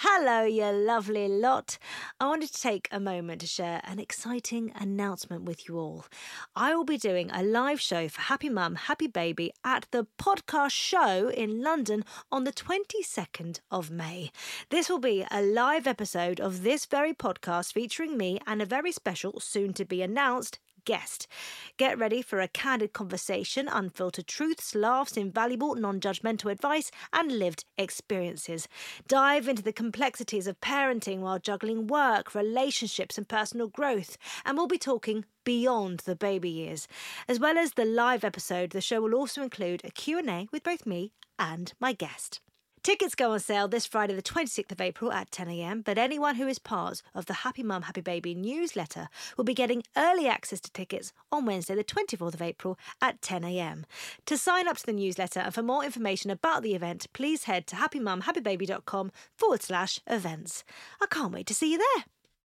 Hello, you lovely lot. I wanted to take a moment to share an exciting announcement with you all. I will be doing a live show for Happy Mum, Happy Baby at the Podcast Show in London on the 22nd of May. This will be a live episode of this very podcast featuring me and a very special, soon-to-be-announced guest. Get ready for a candid conversation, unfiltered truths, laughs, invaluable, non-judgmental advice and lived experiences. Dive into the complexities of parenting while juggling work, relationships and personal growth. And we'll be talking beyond the baby years. As well as the live episode, the show will also include a Q&A with both me and my guest. Tickets go on sale this Friday the 26th of April at 10 a.m, but anyone who is part of the Happy Mum, Happy Baby newsletter will be getting early access to tickets on Wednesday the 24th of April at 10 a.m. To sign up to the newsletter and for more information about the event, please head to happymumhappybaby.com/events. I can't wait to see you there.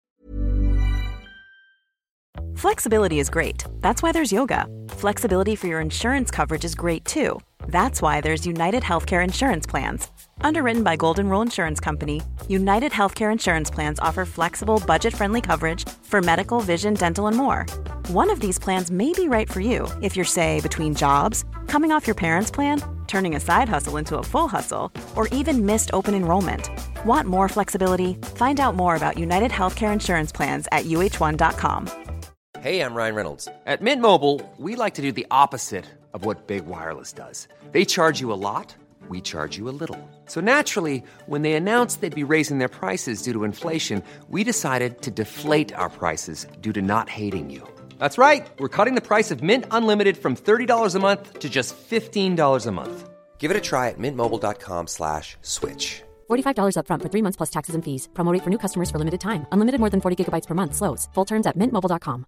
Flexibility is great. That's why there's yoga. Flexibility for your insurance coverage is great too. That's why there's United Healthcare Insurance Plans. Underwritten by Golden Rule Insurance Company, United Healthcare Insurance Plans offer flexible, budget-friendly coverage for medical, vision, dental, and more. One of these plans may be right for you if you're, say, between jobs, coming off your parents' plan, turning a side hustle into a full hustle, or even missed open enrollment. Want more flexibility? Find out more about United Healthcare Insurance Plans at uh1.com. Hey, I'm Ryan Reynolds. At Mint Mobile, we like to do the opposite of what Big Wireless does. They charge you a lot, we charge you a little. So naturally, when they announced they'd be raising their prices due to inflation, we decided to deflate our prices due to not hating you. That's right. We're cutting the price of Mint Unlimited from $30 a month to just $15 a month. Give it a try at mintmobile.com/switch. $45 up front for 3 months plus taxes and fees. Promo rate for new customers for limited time. Unlimited more than 40 gigabytes per month. Slows full terms at mintmobile.com.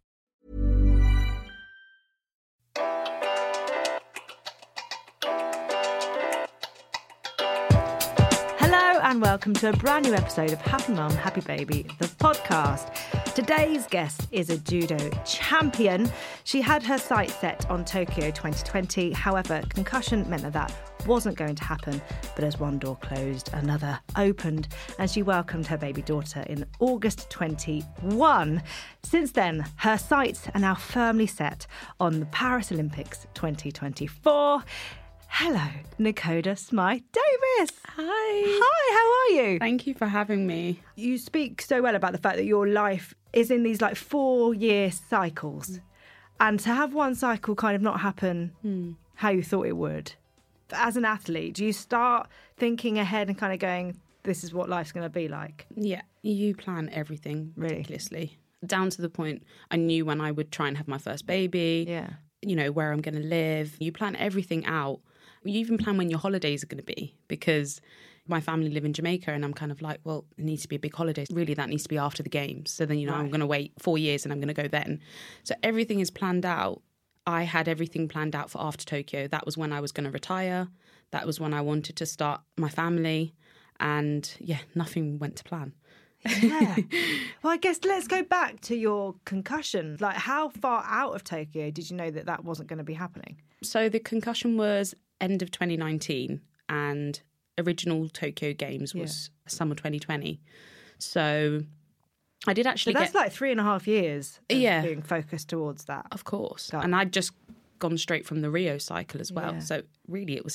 Hello and welcome to a brand new episode of Happy Mum, Happy Baby, the podcast. Today's guest is a judo champion. She had her sights set on Tokyo 2020. However, concussion meant that wasn't going to happen. But as one door closed, another opened, and she welcomed her baby daughter in August 21. Since then, her sights are now firmly set on the Paris Olympics 2024. Hello, Nakoda Smythe Davis. Hi, how are you? thank you for having me. You speak so well about the fact that your life is in these 4-year cycles. And to have one cycle kind of not happen how you thought it would. As an athlete, do you start thinking ahead and kind of going, this is what life's going to be like? Yeah, you plan everything ridiculously. Down to the point I knew when I would try and have my first baby, where I'm going to live. You plan everything out. You even plan when your holidays are going to be, because my family live in Jamaica and I'm kind of like, well, it needs to be a big holiday. Really, that needs to be after the games. So then, I'm going to wait 4 years and I'm going to go then. So everything is planned out. I had everything planned out for after Tokyo. That was when I was going to retire. That was when I wanted to start my family. And nothing went to plan. Yeah. Well, I guess let's go back to your concussion. How far out of Tokyo did you know that wasn't going to be happening? So the concussion was end of 2019 and original Tokyo Games was summer 2020. So I did actually that's 3.5 years of being focused towards that. Of course. And I'd just gone straight from the Rio cycle as well. So really it was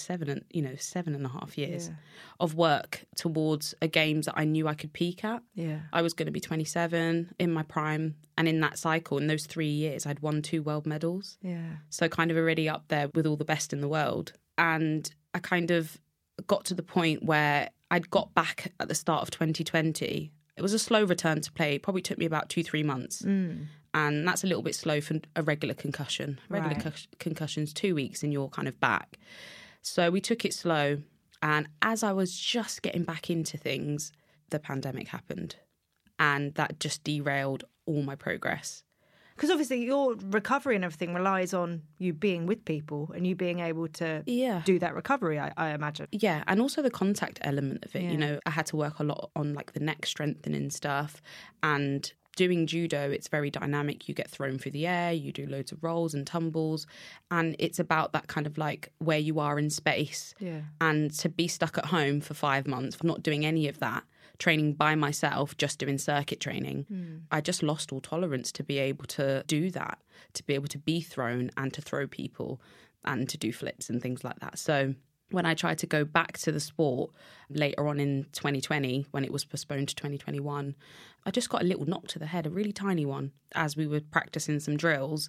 7.5 years of work towards a games that I knew I could peak at. Yeah. I was going to be 27 in my prime, and in that cycle, in those 3 years, I'd won 2 world medals. Yeah. So kind of already up there with all the best in the world. And I kind of got to the point where I'd got back at the start of 2020. It was a slow return to play. It probably took me about 2-3 months. And that's a little bit slow for a regular concussion. Concussion's 2 weeks and you're kind of back. So we took it slow. And as I was just getting back into things, the pandemic happened. And that just derailed all my progress. Because obviously your recovery and everything relies on you being with people and you being able to do that recovery, I imagine. Yeah, and also the contact element of it. Yeah. I had to work a lot on the neck strengthening stuff, and doing judo, it's very dynamic. You get thrown through the air, you do loads of rolls and tumbles, and it's about that kind of where you are in space. Yeah. And to be stuck at home for 5 months, not doing any of that, training by myself, just doing circuit training, I just lost all tolerance to be able to do that, to be able to be thrown and to throw people and to do flips and things like that. So when I tried to go back to the sport later on in 2020, when it was postponed to 2021, I just got a little knock to the head, a really tiny one, as we were practicing some drills.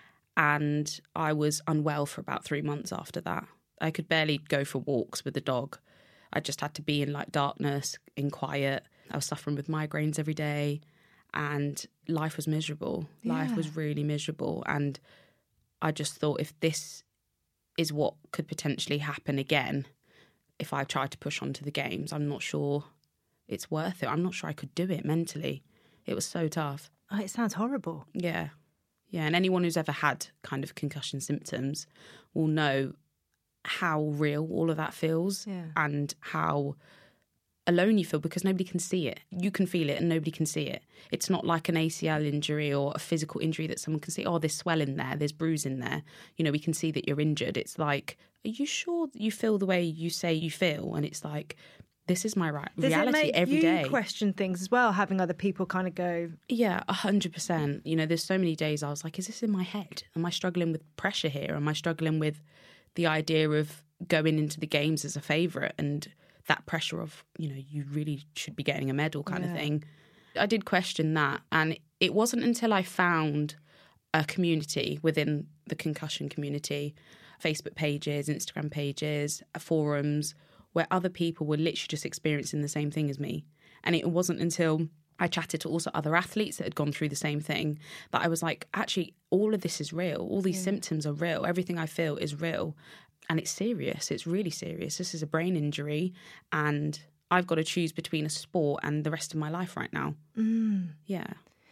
And I was unwell for about 3 months after that. I could barely go for walks with the dog. I just had to be in like darkness, in quiet. I was suffering with migraines every day and life was miserable. Life was really miserable. And I just thought, if this is what could potentially happen again, if I tried to push on to the games, I'm not sure it's worth it. I'm not sure I could do it mentally. It was so tough. Oh, it sounds horrible. Yeah. Yeah, and anyone who's ever had kind of concussion symptoms will know how real all of that feels and how alone you feel, because nobody can see it. You can feel it and nobody can see it. It's not like an ACL injury or a physical injury that someone can see, oh, there's swelling there, there's bruising there. You know, we can see that you're injured. It's like, are you sure you feel the way you say you feel? And it's like, this is my reality every day. Does it make you question things as well, having other people kind of go... Yeah, 100%. You know, there's so many days I was like, is this in my head? Am I struggling with pressure here? Am I struggling with the idea of going into the games as a favourite and that pressure of, you know, you really should be getting a medal kind of thing? I did question that. And it wasn't until I found a community within the concussion community, Facebook pages, Instagram pages, forums, where other people were literally just experiencing the same thing as me. And it wasn't until I chatted to also other athletes that had gone through the same thing that I was like, actually, all of this is real. All these symptoms are real. Everything I feel is real. And it's serious. It's really serious. This is a brain injury. And I've got to choose between a sport and the rest of my life right now. Yeah.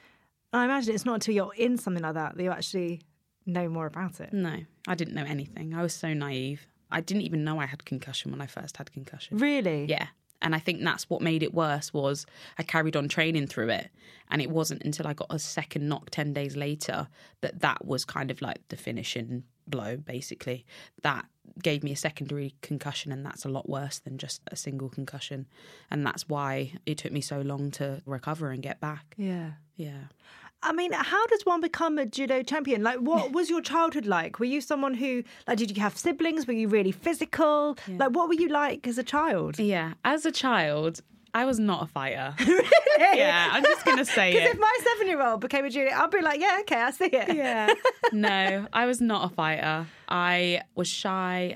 I imagine it's not until you're in something like that you actually know more about it. No, I didn't know anything. I was so naive. I didn't even know I had concussion when I first had concussion. Really? Yeah. And I think that's what made it worse, was I carried on training through it. And it wasn't until I got a second knock 10 days later that was kind of like the finishing blow, basically. That gave me a secondary concussion, and that's a lot worse than just a single concussion. And that's why it took me so long to recover and get back. Yeah. Yeah. I mean, how does one become a judo champion? Like, what was your childhood like? Were you someone who, like, did you have siblings? Were you really physical? Yeah. Like, what were you like as a child? Yeah, as a child, I was not a fighter. Really? Yeah, I'm just going to say it. Because if my 7-year-old became a judo, I'd be like, yeah, okay, I see it. Yeah. No, I was not a fighter. I was shy.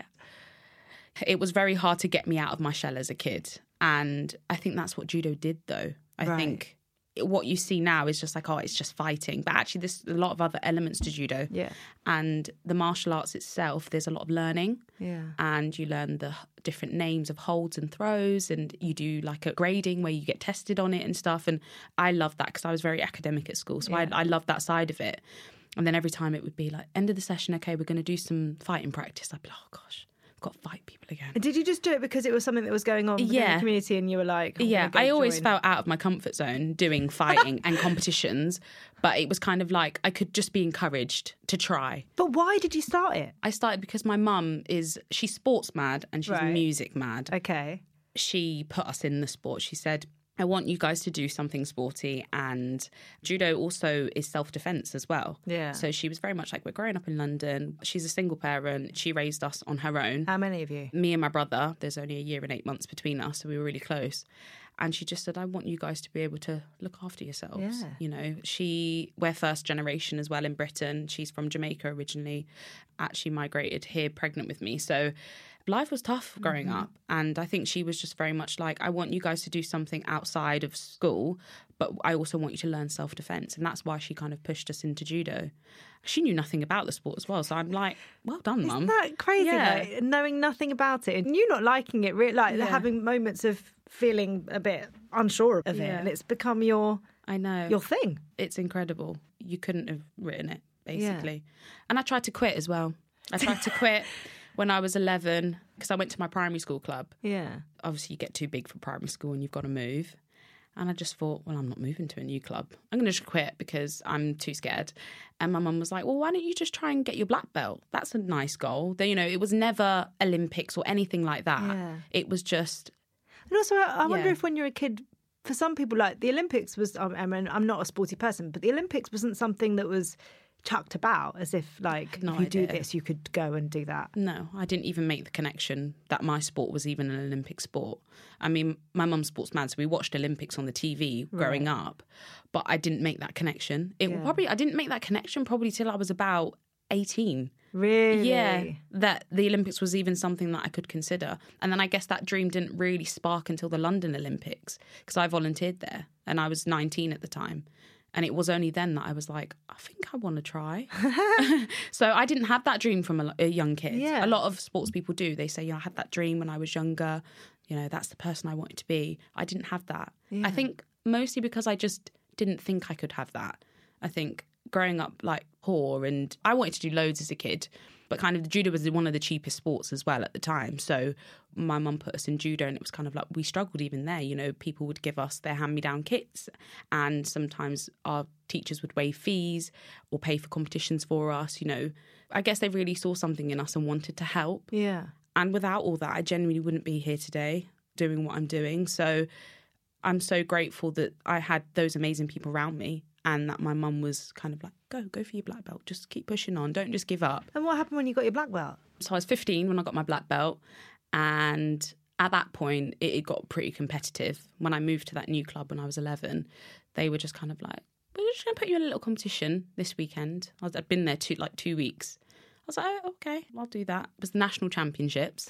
It was very hard to get me out of my shell as a kid. And I think that's what judo did, though. I think what you see now is just like, oh, it's just fighting. But actually, there's a lot of other elements to judo. Yeah. And the martial arts itself, there's a lot of learning. Yeah. And you learn the different names of holds and throws, and you do like a grading where you get tested on it and stuff. And I loved that because I was very academic at school. So I loved that side of it. And then every time it would be like, end of the session, okay, we're going to do some fighting practice. I'd be like, oh, gosh. Got to fight people again. Did you just do it because it was something that was going on within the community and you were like, oh, I always felt out of my comfort zone doing fighting and competitions, but it was kind of like I could just be encouraged to try. But why did you start it? I started because my mum she's sports mad and she's music mad. Okay. She put us in the sport. She said, I want you guys to do something sporty, and judo also is self-defense as well. Yeah. So she was very much like, we're growing up in London. She's a single parent. She raised us on her own. How many of you? Me and my brother. There's only a year and 8 months between us, so we were really close. And she just said, I want you guys to be able to look after yourselves. Yeah. You know, we're first generation as well in Britain. She's from Jamaica originally. Actually migrated here pregnant with me. So life was tough growing up. And I think she was just very much like, I want you guys to do something outside of school, but I also want you to learn self-defense. And that's why she kind of pushed us into judo. She knew nothing about the sport as well. So I'm like, well done, Mum. Isn't that crazy, though? Knowing nothing about it and you not liking it, having moments of feeling a bit unsure of it. And it's become your thing. It's incredible. You couldn't have written it, basically. Yeah. And I tried to quit as well. I tried to quit when I was 11 because I went to my primary school club. Yeah. Obviously, you get too big for primary school and you've got to move. And I just thought, well, I'm not moving to a new club. I'm going to just quit because I'm too scared. And my mum was like, well, why don't you just try and get your black belt? That's a nice goal. You know, it was never Olympics or anything like that. Yeah. It was just... And also, I wonder if when you're a kid, for some people, like the Olympics was, I mean, I'm not a sporty person, but the Olympics wasn't something that was chucked about as if, like, if you do this, you could go and do that. No, I didn't even make the connection that my sport was even an Olympic sport. I mean, my mum's sports mad, so we watched Olympics on the TV growing up, but I didn't make that connection. I didn't make that connection probably till I was about 18. Really? Yeah, that the Olympics was even something that I could consider. And then I guess that dream didn't really spark until the London Olympics, because I volunteered there and I was 19 at the time. And it was only then that I was like, I think I want to try. So I didn't have that dream from a young kid. Yeah. A lot of sports people do. They say, I had that dream when I was younger. You know, that's the person I wanted to be. I didn't have that. Yeah. I think mostly because I just didn't think I could have that. I think growing up like poor, and I wanted to do loads as a kid, but kind of the judo was one of the cheapest sports as well at the time. So my mum put us in judo, and it was kind of like we struggled even there. You know, people would give us their hand-me-down kits, and sometimes our teachers would waive fees or pay for competitions for us. You know, I guess they really saw something in us and wanted to help. Yeah. And without all that, I genuinely wouldn't be here today doing what I'm doing. So I'm so grateful that I had those amazing people around me, and that my mum was kind of like, go for your black belt. Just keep pushing on. Don't just give up. And what happened when you got your black belt? So I was 15 when I got my black belt. And at that point, it got pretty competitive. When I moved to that new club when I was 11, they were just kind of like, we're just going to put you in a little competition this weekend. I'd been there 2 weeks. I was like, oh, okay, I'll do that. It was the national championships.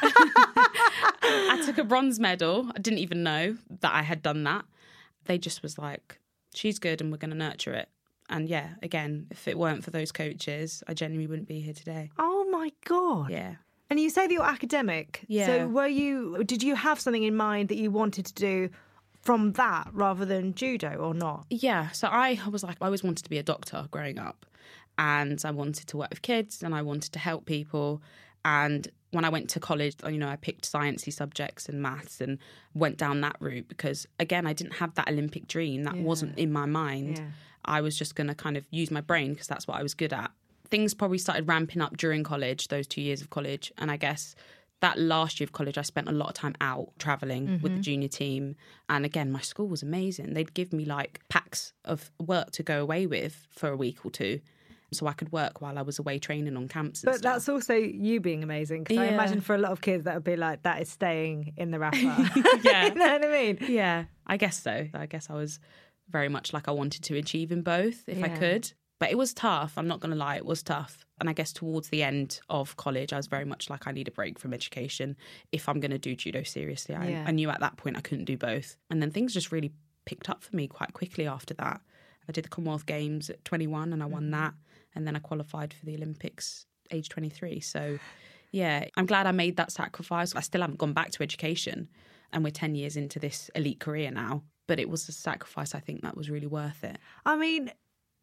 I took a bronze medal. I didn't even know that I had done that. They just was like, she's good and we're going to nurture it. And yeah, again, if it weren't for those coaches, I genuinely wouldn't be here today. Oh my God. Yeah. And you say that you're academic. Yeah. So did you have something in mind that you wanted to do from that rather than judo or not? Yeah. So I was like, I always wanted to be a doctor growing up, and I wanted to work with kids and I wanted to help people. And when I went to college, you know, I picked sciencey subjects and maths and went down that route because, again, I didn't have that Olympic dream. That wasn't in my mind. Yeah. I was just going to kind of use my brain because that's what I was good at. Things probably started ramping up during college, those 2 years of college. And I guess that last year of college, I spent a lot of time out travelling with the junior team. And again, my school was amazing. They'd give me like packs of work to go away with for a week or two, so I could work while I was away training on camps and But stuff. That's also you being amazing, because I imagine for a lot of kids that would be like, that is staying in the wrapper. Yeah. You know what I mean? Yeah, I guess so. I guess I was very much like I wanted to achieve in both if I could. But it was tough. I'm not going to lie, it was tough. And I guess towards the end of college, I was very much like, I need a break from education if I'm going to do judo seriously. I knew at that point I couldn't do both. And then things just really picked up for me quite quickly after that. I did the Commonwealth Games at 21 and I won that. And then I qualified for the Olympics age 23. So, yeah, I'm glad I made that sacrifice. I still haven't gone back to education. And we're 10 years into this elite career now. But it was a sacrifice, I think, that was really worth it. I mean,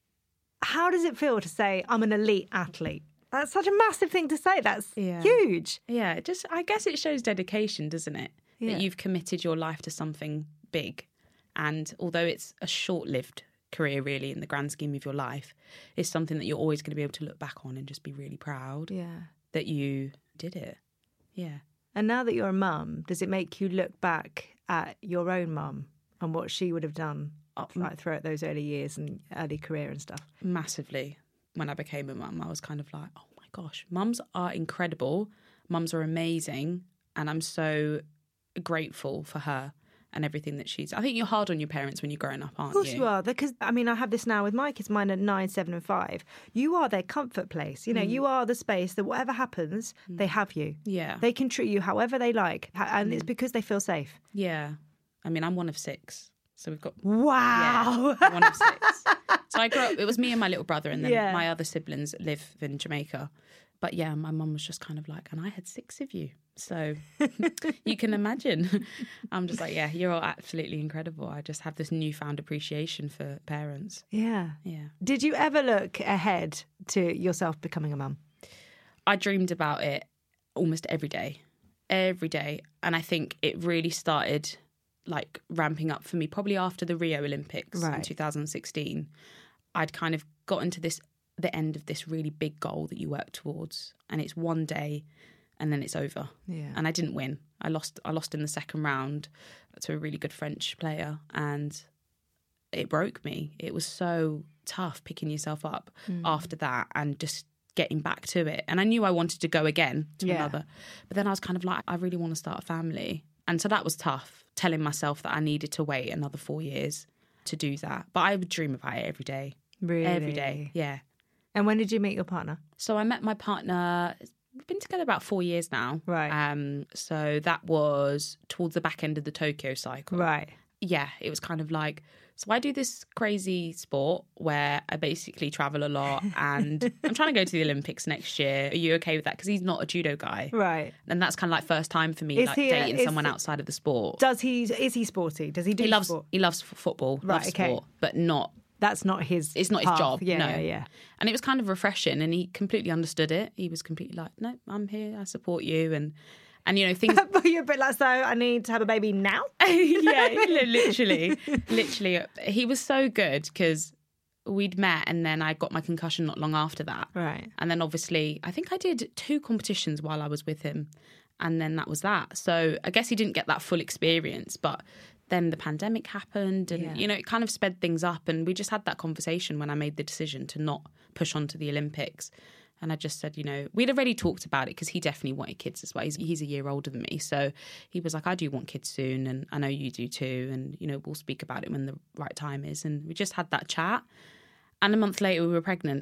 how does it feel to say, I'm an elite athlete? That's such a massive thing to say. That's huge. Yeah, I guess it shows dedication, doesn't it? Yeah. That you've committed your life to something big. And although it's a short-lived career, really, in the grand scheme of your life, it's something that you're always going to be able to look back on and just be really proud that you did it. Yeah. And now that you're a mum, does it make you look back at your own mum and what she would have done like, throughout those early years and early career and stuff? Massively. When I became a mum, I was kind of like, oh my gosh, mums are incredible. Mums are amazing. And I'm so grateful for her and everything that she's... I think you're hard on your parents when you're growing up, aren't you? Of course you are. Because, I mean, I have this now with my kids. Mine are 9, 7 and 5. You are their comfort place. You know, you are the space that whatever happens, they have you. Yeah. They can treat you however they like. And it's because they feel safe. Yeah. I mean, I'm one of 6. So we've got... Wow. Yeah, one of 6. So I grew up... It was me and my little brother, and then my other siblings live in Jamaica. But yeah, my mum was just kind of like, and I had 6 of you. So you can imagine. I'm just like, yeah, you're all absolutely incredible. I just have this newfound appreciation for parents. Yeah. Yeah. Did you ever look ahead to yourself becoming a mum? I dreamed about it almost every day. Every day. And I think it really started like ramping up for me probably after the Rio Olympics in 2016. I'd kind of gotten to the end of this really big goal that you work towards, and it's one day and then it's over. Yeah. And I didn't win. I lost in the second round. to a really good French player, and it broke me. It was so tough picking yourself up after that and just getting back to it. And I knew I wanted to go again to another. But then I was kind of like, I really want to start a family. And so that was tough, telling myself that I needed to wait another 4 years to do that. But I would dream about it every day. Really? Every day, yeah. And when did you meet your partner? So I met my partner, we've been together about 4 years now. Right. So that was towards the back end of the Tokyo cycle. Right. Yeah, it was kind of like, so I do this crazy sport where I basically travel a lot, and I'm trying to go to the Olympics next year. Are you okay with that? Because he's not a judo guy. Right. And that's kind of like first time for me, dating someone outside of the sport. Is he sporty? Does he do sport? He loves football, right, loves sport, but not... That's not his It's not his job, yeah, no. Yeah. And it was kind of refreshing, and he completely understood it. He was completely like, no, I'm here, I support you, and you know, things... But you're a bit like, so I need to have a baby now? Yeah, literally. He was so good because we'd met, and then I got my concussion not long after that. Right. And then obviously, I think I did 2 competitions while I was with him, and then that was that. So I guess he didn't get that full experience, but then the pandemic happened, and, you know, it kind of sped things up, and we just had that conversation when I made the decision to not push on to the Olympics. And I just said, you know, we'd already talked about it because he definitely wanted kids as well. He's a year older than me. So he was like, I do want kids soon, and I know you do too. And, you know, we'll speak about it when the right time is. And we just had that chat. And a month later, we were pregnant.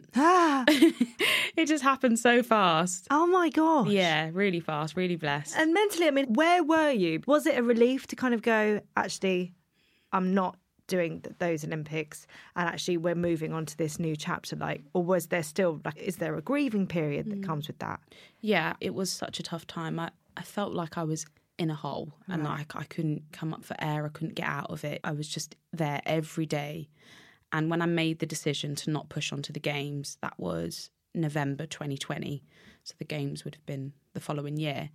It just happened so fast. Oh, my gosh. Yeah, really fast, really blessed. And mentally, I mean, where were you? Was it a relief to kind of go, actually, I'm not doing those Olympics, and actually we're moving on to this new chapter, like, or was there still, like, is there a grieving period that comes with that? Yeah, it was such a tough time. I felt like I was in a hole, and like I couldn't come up for air. I couldn't get out of it. I was just there every day. And when I made the decision to not push on to the games, that was November 2020. So the games would have been the following year.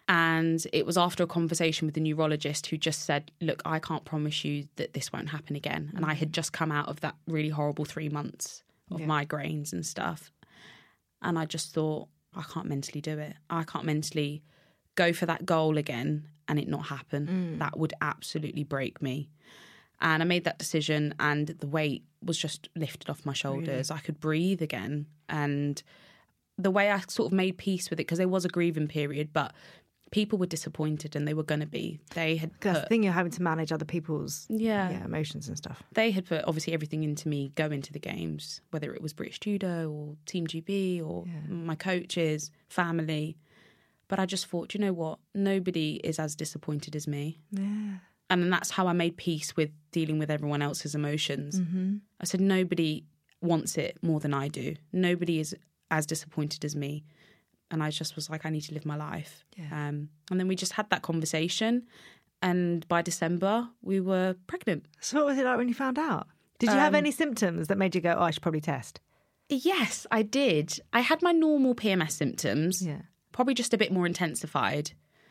And it was after a conversation with the neurologist who just said, look, I can't promise you that this won't happen again. And I had just come out of that really horrible 3 months of migraines and stuff. And I just thought, I can't mentally do it. I can't mentally go for that goal again and it not happen. That would absolutely break me. And I made that decision, and the weight was just lifted off my shoulders. Really? I could breathe again. And the way I sort of made peace with it, because there was a grieving period, but people were disappointed, and they were going to be. They had the thing, you're having to manage other people's emotions and stuff. They had put obviously everything into me going to the games, whether it was British Judo or Team GB or my coaches, family. But I just thought, you know what? Nobody is as disappointed as me. Yeah. And then that's how I made peace with dealing with everyone else's emotions. Mm-hmm. I said, nobody wants it more than I do. Nobody is as disappointed as me. And I just was like, I need to live my life. Yeah. And then we just had that conversation. And by December, we were pregnant. So what was it like when you found out? Did you have any symptoms that made you go, oh, I should probably test? Yes, I did. I had my normal PMS symptoms, probably just a bit more intensified.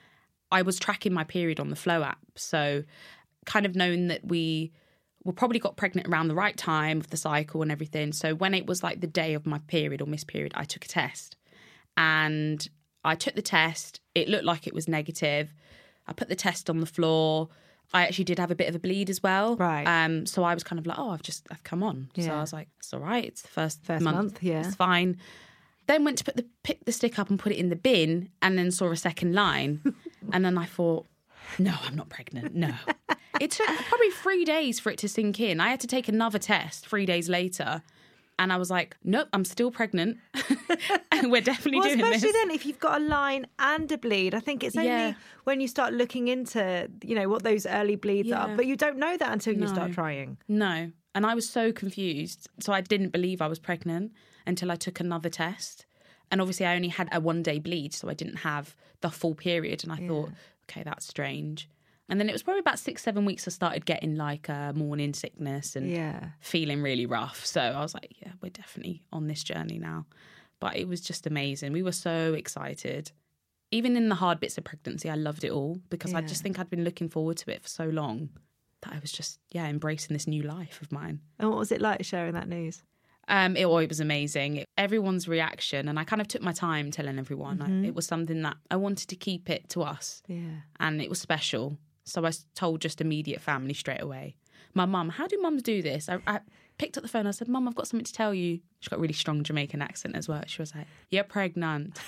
I was tracking my period on the Flow app. So kind of knowing that we probably got pregnant around the right time of the cycle and everything. So when it was like the day of my period or missed period, I took a test. And I took the test. It looked like it was negative. I put the test on the floor. I actually did have a bit of a bleed as well. Right. So I was kind of like, oh, I've come on. Yeah. So I was like, it's all right. It's the first month. Yeah. It's fine. Then went to pick the stick up and put it in the bin, and then saw a second line. And then I thought, no, I'm not pregnant. No. It took probably 3 days for it to sink in. I had to take another test 3 days later. And I was like, nope, I'm still pregnant. And we're definitely doing this. Especially then, if you've got a line and a bleed. I think it's only when you start looking into, you know, what those early bleeds are. But you don't know that until you start trying. No. And I was so confused. So I didn't believe I was pregnant until I took another test. And obviously I only had a 1 day bleed, so I didn't have the full period. And I thought, okay, that's strange. And then it was probably about 6-7 weeks I started getting like morning sickness and feeling really rough. So I was like, yeah, we're definitely on this journey now. But it was just amazing. We were so excited. Even in the hard bits of pregnancy, I loved it all because I just think I'd been looking forward to it for so long that I was just, embracing this new life of mine. And what was it like sharing that news? It was amazing. Everyone's reaction, and I kind of took my time telling everyone. It was something that I wanted to keep it to us. Yeah. And it was special. So I told just immediate family straight away. My mum, how do mums do this? I picked up the phone. I said, Mum, I've got something to tell you. She's got a really strong Jamaican accent as well. She was like, you're pregnant.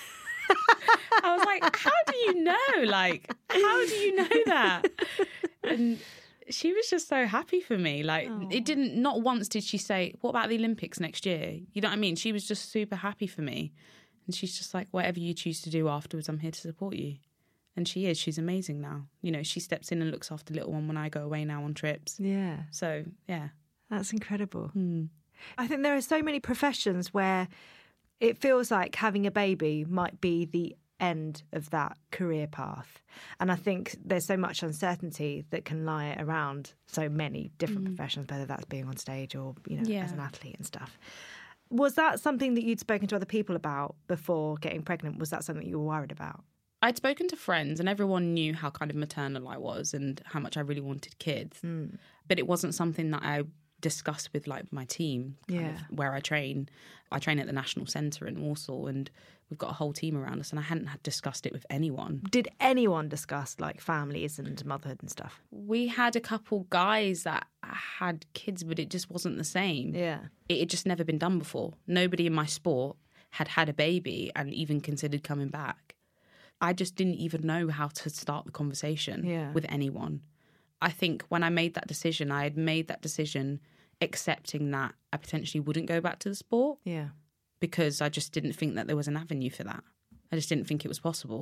I was like, how do you know? Like, how do you know that? And she was just so happy for me. Like, not once did she say, what about the Olympics next year? You know what I mean? She was just super happy for me. And she's just like, whatever you choose to do afterwards, I'm here to support you. And she is. She's amazing now. You know, she steps in and looks after little one when I go away now on trips. Yeah. So, yeah. That's incredible. I think there are so many professions where it feels like having a baby might be the end of that career path. And I think there's so much uncertainty that can lie around so many different professions, whether that's being on stage or, you know, as an athlete and stuff. Was that something that you'd spoken to other people about before getting pregnant? Was that something you were worried about? I'd spoken to friends and everyone knew how kind of maternal I was and how much I really wanted kids. But it wasn't something that I discussed with like my team kind of where I train. I train at the National Centre in Warsaw and we've got a whole team around us and I hadn't had discussed it with anyone. Did anyone discuss like families and motherhood and stuff? We had a couple guys that had kids, but it just wasn't the same. Yeah. It had just never been done before. Nobody in my sport had had a baby and even considered coming back. I just didn't even know how to start the conversation with anyone. I think when I made that decision, I had made that decision accepting that I potentially wouldn't go back to the sport. Yeah. Because I just didn't think that there was an avenue for that. I just didn't think it was possible.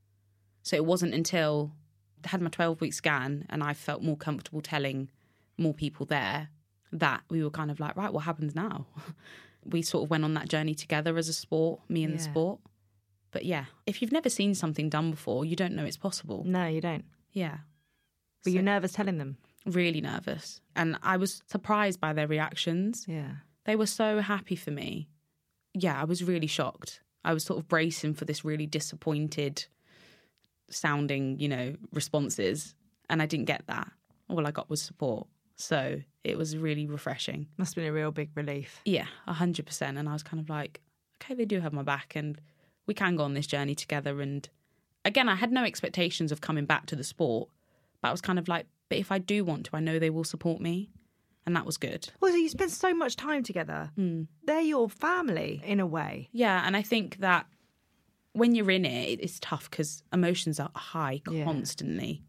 So it wasn't until I had my 12-week scan and I felt more comfortable telling more people there that we were kind of like, right, what happens now? We sort of went on that journey together as a sport, me and the sport. But yeah, if you've never seen something done before, you don't know it's possible. No, you don't. Yeah. Were you nervous telling them? Really nervous. And I was surprised by their reactions. Yeah. They were so happy for me. Yeah, I was really shocked. I was sort of bracing for this really disappointed sounding, you know, responses. And I didn't get that. All I got was support. So it was really refreshing. Must have been a real big relief. Yeah, 100%. And I was kind of like, okay, they do have my back and we can go on this journey together. And again, I had no expectations of coming back to the sport, but I was kind of like, but if I do want to, I know they will support me. And that was good. Well, so you spend so much time together. They're your family in a way. Yeah, and I think that when you're in it, it's tough because emotions are high constantly.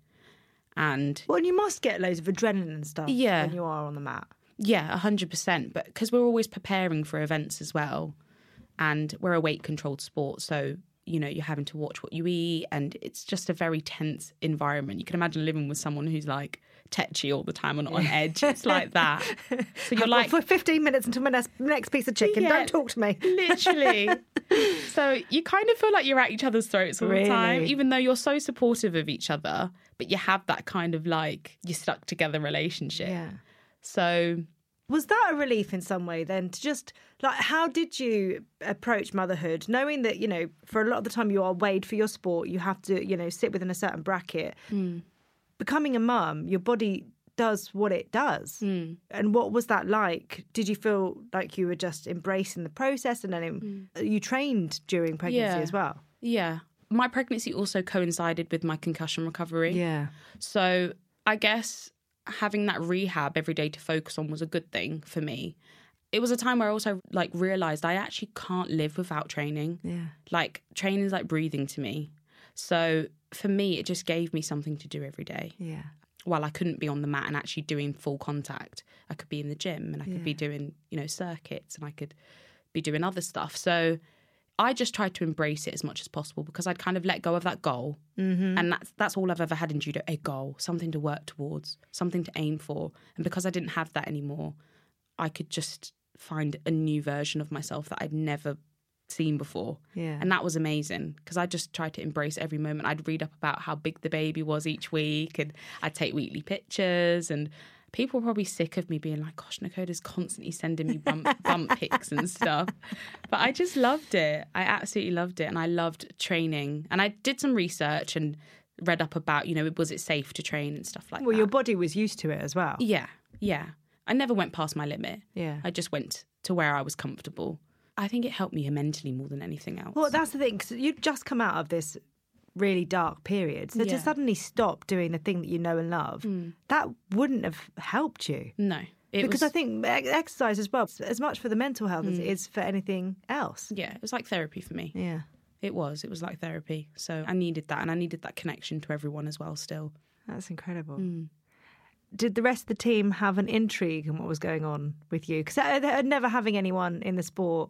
And well, and you must get loads of adrenaline and stuff when you are on the mat. Yeah, 100%. But because we're always preparing for events as well. And we're a weight-controlled sport, so, you know, you're having to watch what you eat, and it's just a very tense environment. You can imagine living with someone who's, like, tetchy all the time and on edge. It's like that. So you're like... For 15 minutes until my next piece of chicken. Don't talk to me. Literally. So you kind of feel like you're at each other's throats all the time, even though you're so supportive of each other, but you have that kind of, like, you're stuck together relationship. Yeah. So... Was that a relief in some way then to just, like, how did you approach motherhood, knowing that, you know, for a lot of the time you are weighed for your sport, you have to, you know, sit within a certain bracket. Becoming a mum, your body does what it does. And what was that like? Did you feel like you were just embracing the process and then you trained during pregnancy as well? Yeah. My pregnancy also coincided with my concussion recovery. Yeah. So I guess... having that rehab every day to focus on was a good thing for me. It was a time where I also like realised I actually can't live without training. Yeah. Like training is like breathing to me. So for me, it just gave me something to do every day. Yeah. While I couldn't be on the mat and actually doing full contact, I could be in the gym and I could be doing, you know, circuits and I could be doing other stuff. So I just tried to embrace it as much as possible because I'd kind of let go of that goal. And that's all I've ever had in judo, a goal, something to work towards, something to aim for. And because I didn't have that anymore, I could just find a new version of myself that I'd never seen before. Yeah. And that was amazing because I just tried to embrace every moment. I'd read up about how big the baby was each week and I'd take weekly pictures and people were probably sick of me being like, gosh, Nakoda's constantly sending me bump pics and stuff. But I just loved it. I absolutely loved it. And I loved training. And I did some research and read up about, you know, was it safe to train and stuff like that. Well, your body was used to it as well. Yeah, yeah. I never went past my limit. Yeah. I just went to where I was comfortable. I think it helped me mentally more than anything else. Well, that's the thing, because you'd just come out of this really dark period. So to suddenly stop doing the thing that you know and love, that wouldn't have helped you. No. I think exercise as well, as much for the mental health as it is for anything else. Yeah, it was like therapy for me. Yeah. It was like therapy. So I needed that, and I needed that connection to everyone as well still. That's incredible. Did the rest of the team have an intrigue in what was going on with you? Because never having anyone in the sport,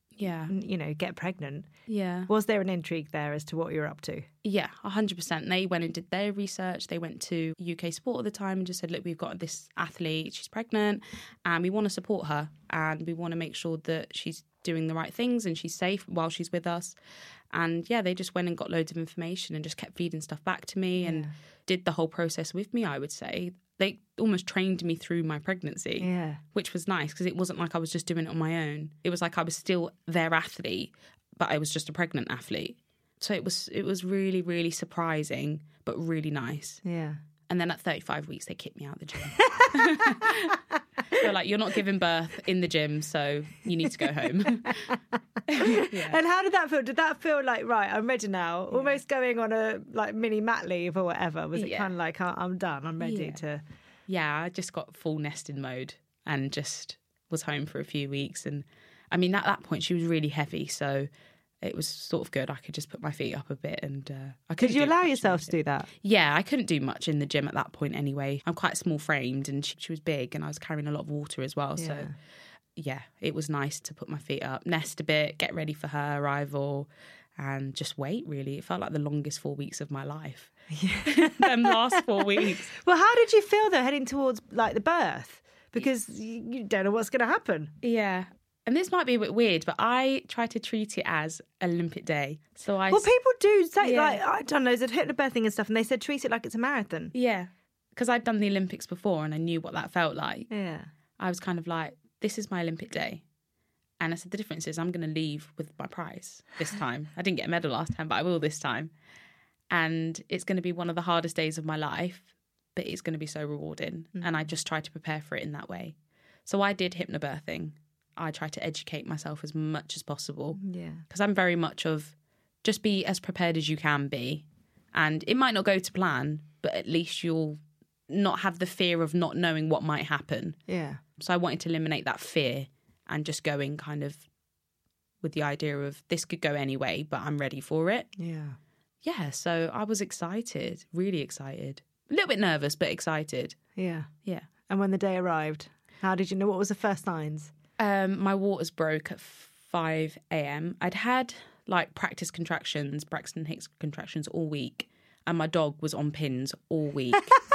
get pregnant. Yeah. Was there an intrigue there as to what you were up to? Yeah, 100%. They went and did their research. They went to UK Sport at the time and just said, look, we've got this athlete, she's pregnant, and we want to support her, and we want to make sure that she's doing the right things and she's safe while she's with us. And they just went and got loads of information and just kept feeding stuff back to me and did the whole process with me, I would say. They almost trained me through my pregnancy, which was nice because it wasn't like I was just doing it on my own. It was like I was still their athlete, but I was just a pregnant athlete. So it was really, really surprising, but really nice. Yeah. And then at 35 weeks, they kicked me out of the gym. They're like, you're not giving birth in the gym, so you need to go home. And how did that feel? Did that feel like, right, I'm ready now? Almost going on a mini mat leave or whatever? Was it kind of like, I'm done, I'm ready to... Yeah, I just got full nesting mode and just was home for a few weeks. And I mean, at that point, she was really heavy, so it was sort of good. I could just put my feet up a bit and I couldn't. Did you allow yourself to do that? Yeah, I couldn't do much in the gym at that point anyway. I'm quite small framed and she was big and I was carrying a lot of water as well. So yeah, it was nice to put my feet up, nest a bit, get ready for her arrival and just wait, really. It felt like the longest 4 weeks of my life. Them last 4 weeks. Well, how did you feel though heading towards the birth? Because you don't know what's going to happen. Yeah. And this might be a bit weird, but I try to treat it as Olympic Day. So people do say, I've done loads of hypnobirthing and stuff, and they said treat it like it's a marathon. Yeah, because I'd done the Olympics before and I knew what that felt like. Yeah. I was kind of like, this is my Olympic day. And I said, the difference is I'm going to leave with my prize this time. I didn't get a medal last time, but I will this time. And it's going to be one of the hardest days of my life, but it's going to be so rewarding. And I just try to prepare for it in that way. So I did hypnobirthing. I try to educate myself as much as possible. Yeah. Because I'm very much of just be as prepared as you can be. And it might not go to plan, but at least you'll not have the fear of not knowing what might happen. Yeah. So I wanted to eliminate that fear and just going kind of with the idea of this could go anyway, but I'm ready for it. Yeah. Yeah, so I was excited, really excited. A little bit nervous, but excited. Yeah. Yeah. And when the day arrived, how did you know? What was the first signs? My waters broke at 5 a.m. I'd had practice contractions, Braxton Hicks contractions all week, and my dog was on pins all week.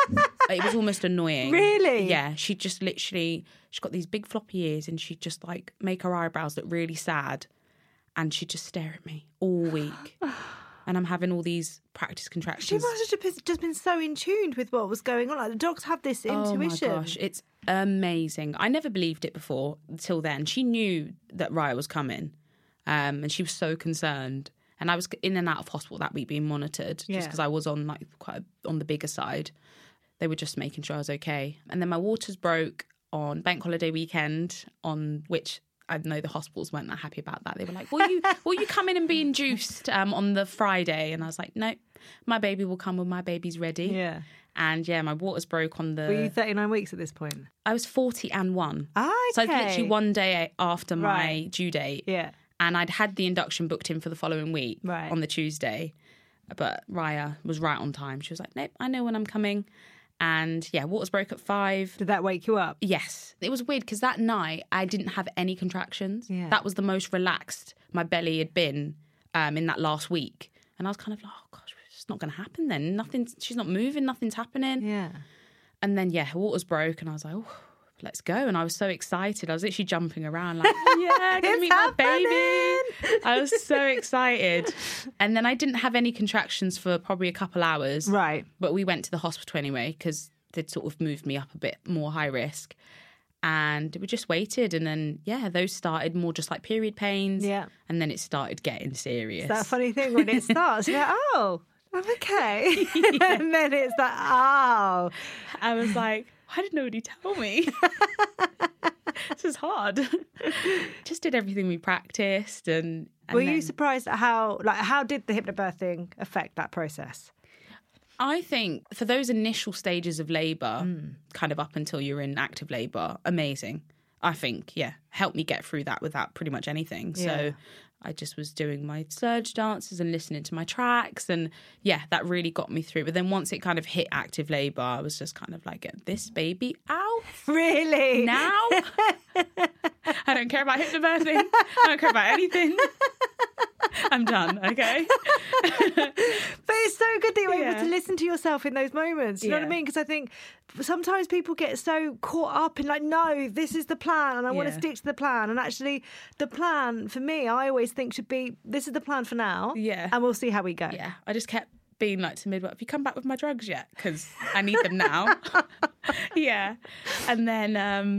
It was almost annoying. Really? Yeah, she just literally, she's got these big floppy ears and she'd just make her eyebrows look really sad and she'd just stare at me all week. And I'm having all these practice contractions. She must have just been so in tune with what was going on. The dogs have this intuition. Oh my gosh, it's amazing. I never believed it before until then. She knew that Raya was coming and she was so concerned. And I was in and out of hospital that week being monitored just because I was on on the bigger side. They were just making sure I was okay. And then my waters broke on bank holiday weekend, on which I know the hospitals weren't that happy about that. They were like, will you come in and be induced on the Friday? And I was like, no, my baby will come when my baby's ready. Yeah. And my waters broke on the... Were you 39 weeks at this point? I was 40 and 1. Okay. So I was literally one day after my due date. Yeah. And I'd had the induction booked in for the following week on the Tuesday. But Raya was right on time. She was like, nope, I know when I'm coming. And waters broke at 5. Did that wake you up? Yes. It was weird because that night I didn't have any contractions. Yeah. That was the most relaxed my belly had been in that last week. And I was kind of like, oh gosh, it's not going to happen then. She's not moving, nothing's happening. Yeah. And then, waters broke and I was like, oh, let's go. And I was so excited. I was literally jumping around like, yeah, going to meet my baby. I was so excited. And then I didn't have any contractions for probably a couple hours. Right. But we went to the hospital anyway because they'd sort of moved me up a bit more high risk. And we just waited. And then, those started more just like period pains. Yeah. And then it started getting serious. It's that funny thing when it starts, you're like, oh, I'm okay. And then it's like, oh. I was like, why did nobody tell me? this is hard. Just did everything we practiced. And were you surprised at how did the hypnobirthing affect that process? I think for those initial stages of labour, kind of up until you're in active labour, amazing. I think, helped me get through that without pretty much anything. Yeah. So I just was doing my surge dances and listening to my tracks. And that really got me through. But then once it kind of hit active labour, I was just kind of like, get this baby out. Really? Now? I don't care about hypnobirthing. I don't care about anything. I'm done, okay? But it's so good that you're able to listen to yourself in those moments. You know what I mean? Because I think sometimes people get so caught up in like, no, this is the plan and I want to stick to the plan. And actually the plan for me, I always think should be, this is the plan for now. Yeah. And we'll see how we go. Yeah. I just kept being like to midwife, have you come back with my drugs yet? Because I need them now. And then,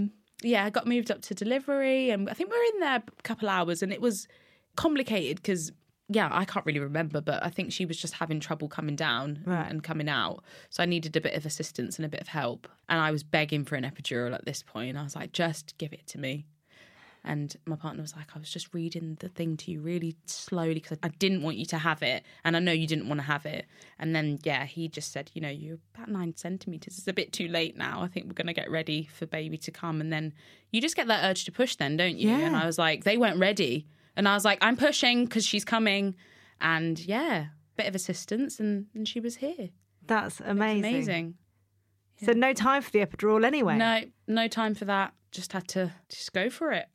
I got moved up to delivery and I think we were in there a couple hours and it was complicated because I can't really remember, but I think she was just having trouble coming down and coming out, so I needed a bit of assistance and a bit of help, and I was begging for an epidural at this point. I was like, just give it to me. And my partner was like, I was just reading the thing to you really slowly because I didn't want you to have it and I know you didn't want to have it. And then he just said, you're about 9 centimetres, it's a bit too late now, I think we're going to get ready for baby to come. And then you just get that urge to push then, don't you? And I was like, they weren't ready. And I was like, I'm pushing because she's coming. And bit of assistance and she was here. That's amazing. Amazing. So no time for the epidural anyway? No time for that. Just had to just go for it.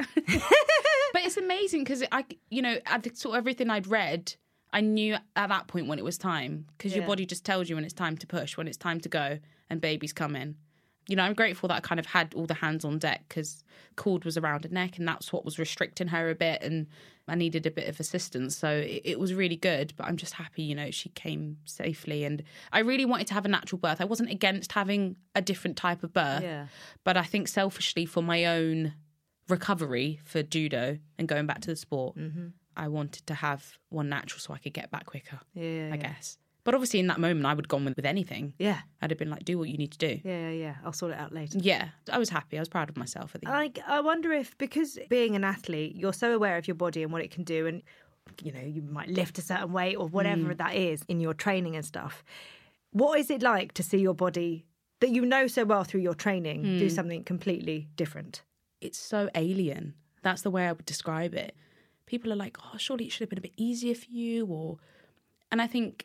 But it's amazing because sort of everything I'd read, I knew at that point when it was time because your body just tells you when it's time to push, when it's time to go and baby's coming. I'm grateful that I kind of had all the hands on deck because cord was around her neck and that's what was restricting her a bit and I needed a bit of assistance. So it was really good, but I'm just happy, she came safely and I really wanted to have a natural birth. I wasn't against having a different type of birth, but I think selfishly for my own recovery for judo and going back to the sport, I wanted to have one natural so I could get back quicker, I guess. But obviously in that moment, I would have gone with anything. Yeah. I'd have been like, do what you need to do. Yeah. I'll sort it out later. Yeah. I was happy. I was proud of myself at the end. I wonder if, because being an athlete, you're so aware of your body and what it can do and, you might lift a certain weight or whatever that is in your training and stuff. What is it like to see your body that you know so well through your training do something completely different? It's so alien. That's the way I would describe it. People are like, oh, surely it should have been a bit easier for you. And I think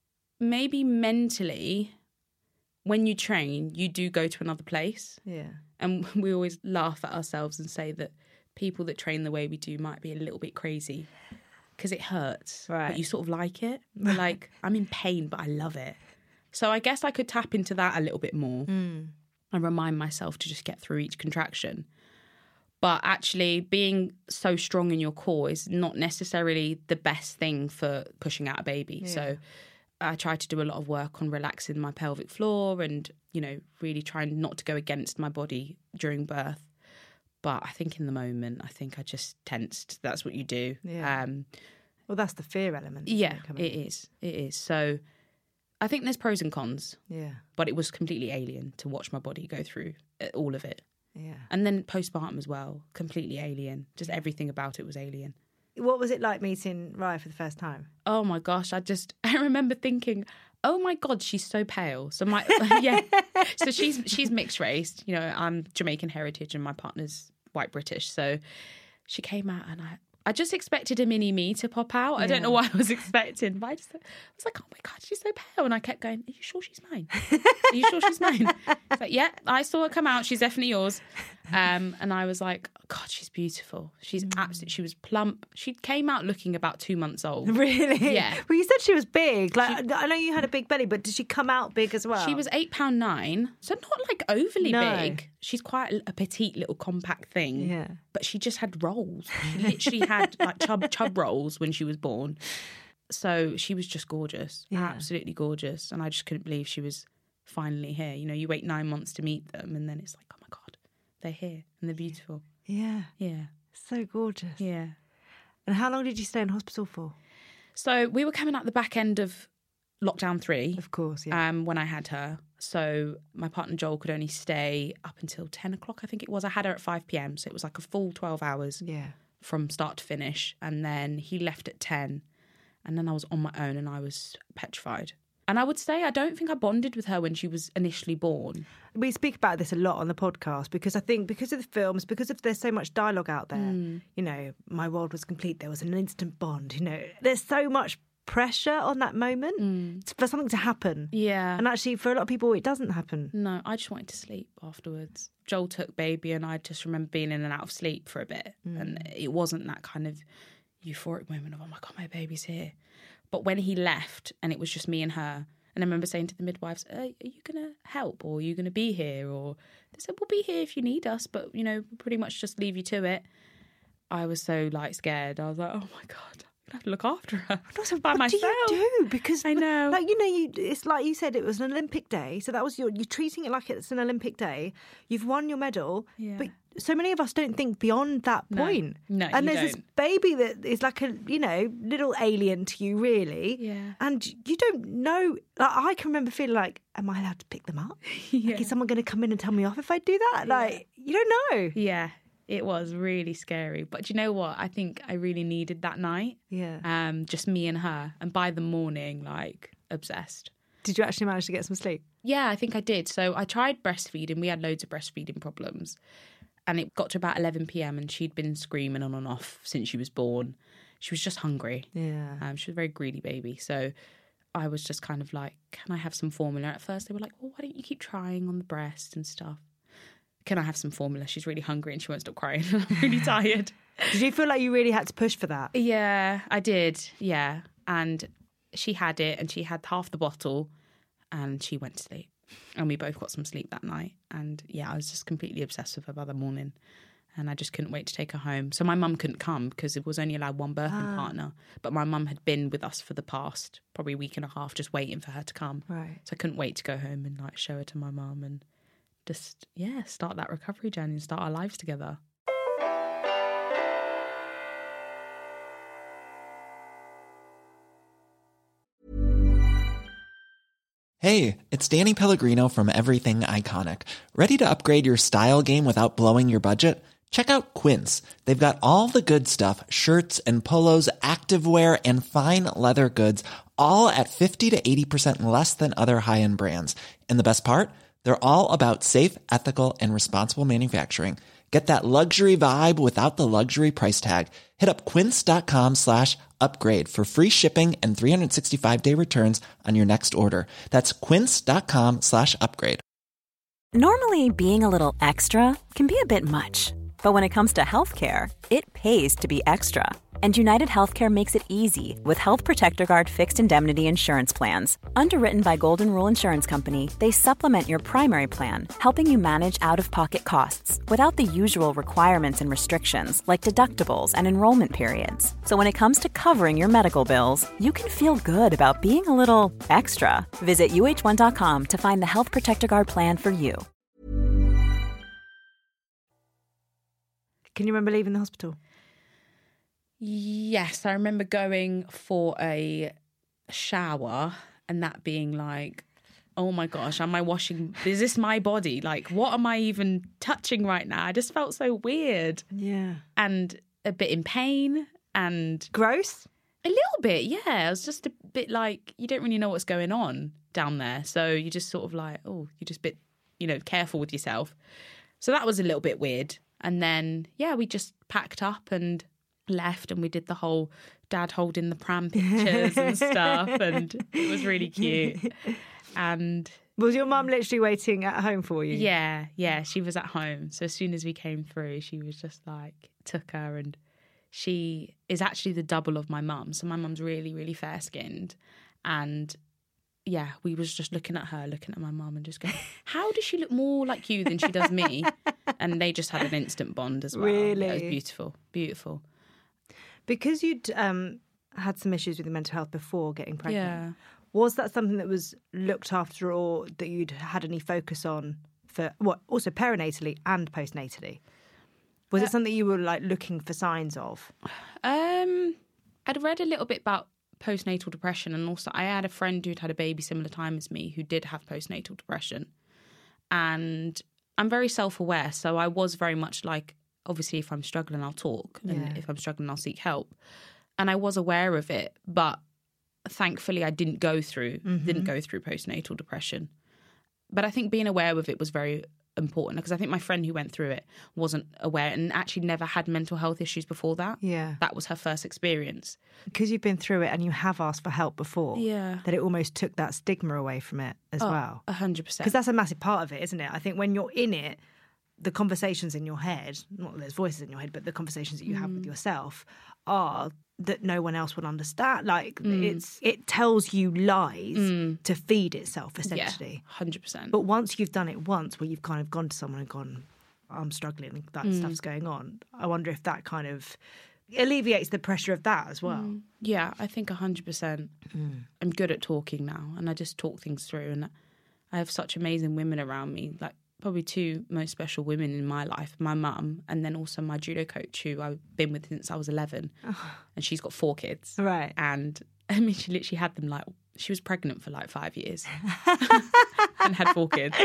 maybe mentally, when you train, you do go to another place. Yeah. And we always laugh at ourselves and say that people that train the way we do might be a little bit crazy because it hurts. Right. But you sort of like it. You're like, I'm in pain, but I love it. So I guess I could tap into that a little bit more and remind myself to just get through each contraction. But actually being so strong in your core is not necessarily the best thing for pushing out a baby. Yeah. So I try to do a lot of work on relaxing my pelvic floor and, really trying not to go against my body during birth. But I think in the moment, I just tensed. That's what you do. Yeah. Well, that's the fear element. Yeah, it is. It is. So I think there's pros and cons. Yeah. But it was completely alien to watch my body go through all of it. Yeah. And then postpartum as well, completely alien. Just everything about it was alien. What was it like meeting Raya for the first time? Oh my gosh, I remember thinking, oh my God, she's so pale. So so she's mixed race. I'm Jamaican heritage and my partner's white British. So she came out and I just expected a mini me to pop out. I don't know what I was expecting, but I was like, oh my God, she's so pale. And I kept going, are you sure she's mine? Are you sure she's mine? It's like, yeah, I saw her come out. She's definitely yours. And I was like, oh God, she's beautiful. She's absolutely, she was plump. She came out looking about 2 months old. Really? Yeah. Well, you said she was big. I know you had a big belly, but did she come out big as well? She was 8'9", so not like overly big. She's quite a petite little compact thing. Yeah. But she just had rolls. She literally had like chub rolls when she was born. So she was just gorgeous. Yeah. Absolutely gorgeous. And I just couldn't believe she was finally here. You wait 9 months to meet them and then it's like, oh my God, they're here and they're beautiful. Yeah. Yeah. So gorgeous. Yeah. And how long did you stay in hospital for? So we were coming out the back end of lockdown 3. Of course, yeah. When I had her. So my partner Joel could only stay up until 10 o'clock, I think it was. I had her at 5 p.m. So it was like a full 12 hours from start to finish. And then he left at 10. And then I was on my own and I was petrified. And I would say I don't think I bonded with her when she was initially born. We speak about this a lot on the podcast because I think because of the films, because of there's so much dialogue out there, you know, my world was complete. There was an instant bond, you know. There's so much pressure on that moment for something to happen. Yeah. And actually, for a lot of people, it doesn't happen. No, I just wanted to sleep afterwards. Joel took baby and I just remember being in and out of sleep for a bit. And it wasn't that kind of euphoric moment of, oh my God, my baby's here. But when he left and it was just me and her, and I remember saying to the midwives, are you going to help or are you going to be here? Or they said, we'll be here if you need us, but, you know, we'll pretty much just leave you to it. I was so, like, scared. I was like, oh, my God. I have to look after her by myself. What do you do? Because I know, like you know, it's like you said, it was an Olympic day, so that was you're treating it like it's an Olympic day. You've won your medal, but so many of us don't think beyond that point. No, and there's this baby that is like a little alien to you, really. Yeah, and you don't know. Like, I can remember feeling like, am I allowed to pick them up? Like, is someone going to come in and tell me off if I do that? Like, you don't know. Yeah. It was really scary. But you know what? I think I really needed that night. Yeah. Just me and her. And by the morning, like, obsessed. Did you actually manage to get some sleep? Yeah, I think I did. So I tried breastfeeding. We had loads of breastfeeding problems. And it got to about 11 p.m. and she'd been screaming on and off since she was born. She was just hungry. Yeah. She was a very greedy baby. So I was just kind of like, can I have some formula? At first they were like, well, why don't you keep trying on the breast and stuff? Can I have some formula? She's really hungry and she won't stop crying. I'm really tired. Did you feel like you really had to push for that? Yeah, I did. Yeah. And she had it and she had half the bottle and she went to sleep. And we both got some sleep that night. And yeah, I was just completely obsessed with her by the morning. And I just couldn't wait to take her home. So my mum couldn't come because it was only allowed one birthing partner. But my mum had been with us for the past probably a week and a half just waiting for her to come. Right. So I couldn't wait to go home and like show her to my mum and just, start that recovery journey and start our lives together. Hey, it's Danny Pellegrino from Everything Iconic. Ready to upgrade your style game without blowing your budget? Check out Quince. They've got all the good stuff, shirts and polos, activewear, and fine leather goods, all at 50 to 80% less than other high-end brands. And the best part? They're all about safe, ethical, and responsible manufacturing. Get that luxury vibe without the luxury price tag. Hit up quince.com/upgrade for free shipping and 365-day returns on your next order. That's quince.com/upgrade. Normally, being a little extra can be a bit much. But when it comes to healthcare, it pays to be extra. And United Healthcare makes it easy with Health Protector Guard fixed indemnity insurance plans. Underwritten by Golden Rule Insurance Company, they supplement your primary plan, helping you manage out-of-pocket costs without the usual requirements and restrictions like deductibles and enrollment periods. So when it comes to covering your medical bills, you can feel good about being a little extra. Visit UH1.com to find the Health Protector Guard plan for you. Can you remember leaving the hospital? Yes, I remember going for a shower and that being like, oh my gosh, am I washing? Is this my body? Like, what am I even touching right now? I just felt so weird. Yeah. And a bit in pain and... Gross? A little bit, yeah. It was just a bit like, you don't really know what's going on down there. So you just sort of like, oh, you're just a bit, careful with yourself. So that was a little bit weird. And then, we just packed up and left and we did the whole dad holding the pram pictures and stuff. And it was really cute. And was your mum literally waiting at home for you? Yeah, she was at home. So as soon as we came through, she was just like, took her, and she is actually the double of my mum. So my mum's really, really fair-skinned. And yeah, we was just looking at my mum and just going, how does she look more like you than she does me? And they just had an instant bond as well. Really? It was beautiful, beautiful. Because you'd had some issues with your mental health before getting pregnant, was that something that was looked after or that you'd had any focus on for, also perinatally and postnatally? Was it something you were like looking for signs of? I'd read a little bit about postnatal depression, and also I had a friend who'd had a baby similar time as me who did have postnatal depression. And I'm very self-aware, so I was very much like, obviously if I'm struggling, I'll talk, and if I'm struggling, I'll seek help. And I was aware of it, but thankfully I didn't go through postnatal depression. But I think being aware of it was very important, because I think my friend who went through it wasn't aware and actually never had mental health issues before that. Yeah. That was her first experience. Because you've been through it and you have asked for help before, that it almost took that stigma away from it as well. 100%. Because that's a massive part of it, isn't it? I think when you're in it, the conversations in your head, not that there's voices in your head, but the conversations that you have with yourself are that no one else will understand. Like, it tells you lies to feed itself, essentially. Yeah, 100%. But once you've done it once, where you've kind of gone to someone and gone, I'm struggling, that stuff's going on, I wonder if that kind of alleviates the pressure of that as well. Yeah, I think 100%. I'm good at talking now, and I just talk things through, and I have such amazing women around me, like probably two most special women in my life, my mum and then also my judo coach, who I've been with since I was 11. And she's got 4 kids. Right. And I mean, she literally had them like, she was pregnant for like 5 years and had 4 kids.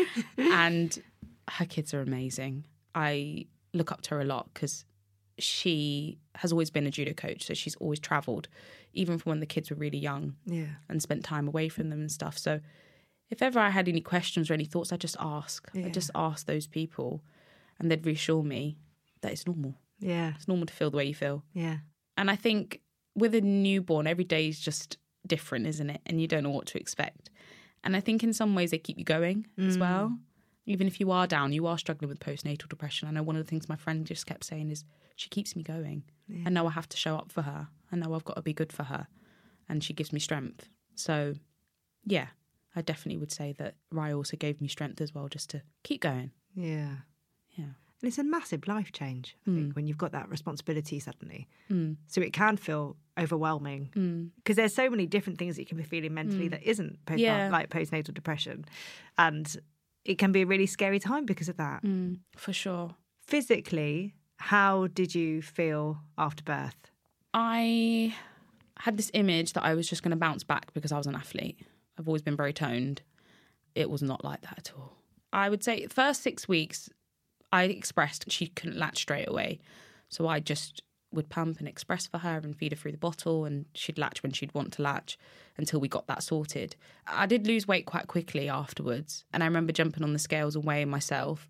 And her kids are amazing. I look up to her a lot because she has always been a judo coach. So she's always travelled, even from when the kids were really young, and spent time away from them and stuff. So if ever I had any questions or any thoughts, I just ask. I just ask those people, and they'd reassure me that it's normal. Yeah. It's normal to feel the way you feel. Yeah. And I think with a newborn, every day is just different, isn't it? And you don't know what to expect. And I think in some ways they keep you going as well. Even if you are down, you are struggling with postnatal depression. I know one of the things my friend just kept saying is, she keeps me going. I know I have to show up for her. I know I've got to be good for her. And she gives me strength. So, yeah. I definitely would say that Rye also gave me strength as well, just to keep going. Yeah. Yeah. And it's a massive life change, I think, when you've got that responsibility suddenly. So it can feel overwhelming because there's so many different things that you can be feeling mentally that isn't like postnatal depression. And it can be a really scary time because of that. For sure. Physically, how did you feel after birth? I had this image that I was just going to bounce back because I was an athlete. I've always been very toned. It was not like that at all. I would say the first 6 weeks, I expressed she couldn't latch straight away. So I just would pump and express for her and feed her through the bottle, and she'd latch when she'd want to latch until we got that sorted. I did lose weight quite quickly afterwards. And I remember jumping on the scales and weighing myself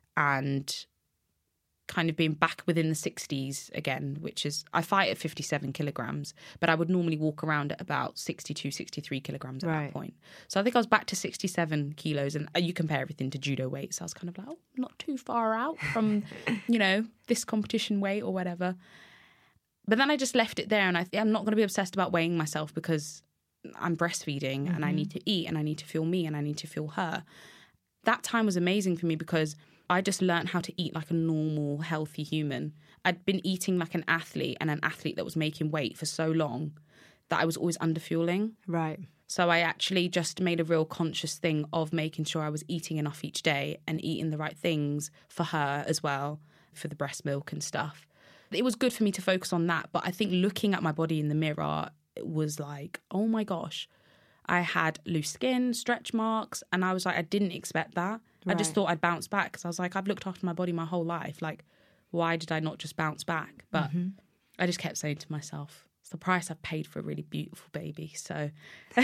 and kind of being back within the 60s again, which is, I fight at 57 kilograms, but I would normally walk around at about 62, 63 kilograms at that point. So I think I was back to 67 kilos, and you compare everything to judo weight. So I was kind of like, oh, not too far out from, this competition weight or whatever. But then I just left it there, and I'm not going to be obsessed about weighing myself because I'm breastfeeding and I need to eat and I need to feel me and I need to feel her. That time was amazing for me because I just learned how to eat like a normal, healthy human. I'd been eating like an athlete, and an athlete that was making weight for so long that I was always underfueling. Right. So I actually just made a real conscious thing of making sure I was eating enough each day and eating the right things for her as well, for the breast milk and stuff. It was good for me to focus on that. But I think looking at my body in the mirror, it was like, oh my gosh, I had loose skin, stretch marks, and I was like, I didn't expect that. Right. I just thought I'd bounce back because I was like, I've looked after my body my whole life. Like, why did I not just bounce back? But I just kept saying to myself, it's the price I've paid for a really beautiful baby. So, but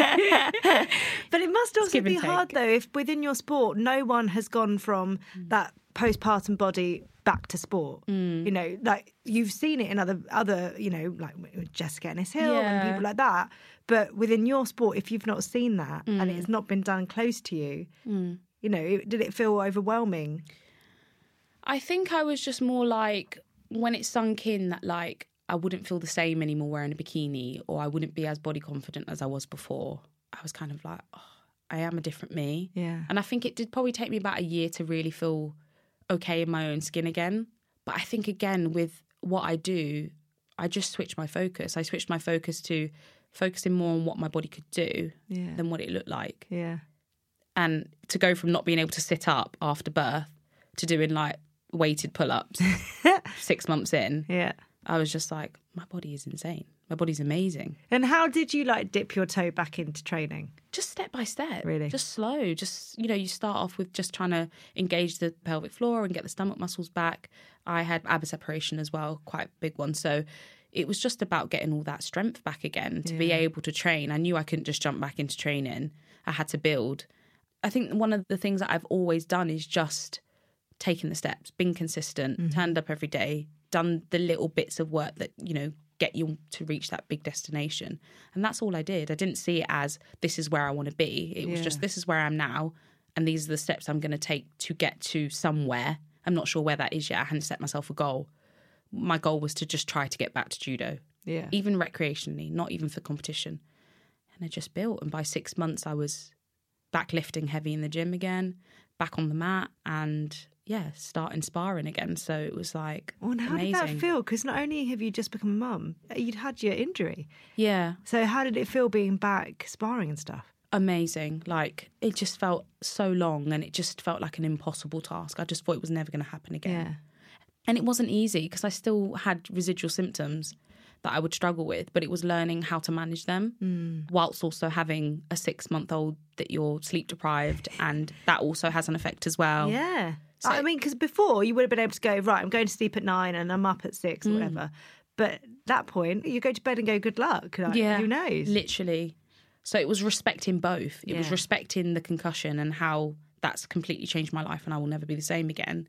it must also be hard though if within your sport no one has gone from that postpartum body back to sport. Like you've seen it in other like Jessica Ennis-Hill and people like that. But within your sport, if you've not seen that and it's not been done close to you, did it feel overwhelming? I think I was just more like, when it sunk in that like I wouldn't feel the same anymore wearing a bikini, or I wouldn't be as body confident as I was before, I was kind of like, oh, I am a different me. Yeah. And I think it did probably take me about a year to really feel okay in my own skin again. But I think, again, with what I do, I just switched my focus. I switched my focus to focusing more on what my body could do than what it looked like. Yeah. And to go from not being able to sit up after birth to doing like weighted pull-ups 6 months in, I was just like, my body is insane. My body's amazing. And how did you dip your toe back into training? Just step by step. Really? Just slow. Just, you start off with just trying to engage the pelvic floor and get the stomach muscles back. I had ab separation as well, quite a big one. So it was just about getting all that strength back again to be able to train. I knew I couldn't just jump back into training. I had to build. I think one of the things that I've always done is just taken the steps, been consistent, turned up every day, done the little bits of work that, get you to reach that big destination. And that's all I did. I didn't see it as this is where I want to be. It was just this is where I am now and these are the steps I'm going to take to get to somewhere. I'm not sure where that is yet. I hadn't set myself a goal. My goal was to just try to get back to judo. Yeah. Even recreationally, not even for competition. And I just built. And by 6 months I was back lifting heavy in the gym again, back on the mat and starting sparring again. So it was and how amazing. did that feel? Because not only have you just become a mum, you'd had your injury. Yeah. So how did it feel being back sparring and stuff? Amazing. It just felt so long and it just felt like an impossible task. I just thought it was never going to happen again. Yeah. And it wasn't easy because I still had residual symptoms that I would struggle with, but it was learning how to manage them whilst also having a 6-month-old that you're sleep deprived and that also has an effect as well. Yeah. So, I mean, because before you would have been able to go, right, I'm going to sleep at 9 and I'm up at 6 or whatever. But at that point, you go to bed and go, good luck. Who knows? Literally. So it was respecting both. It was respecting the concussion and how that's completely changed my life and I will never be the same again.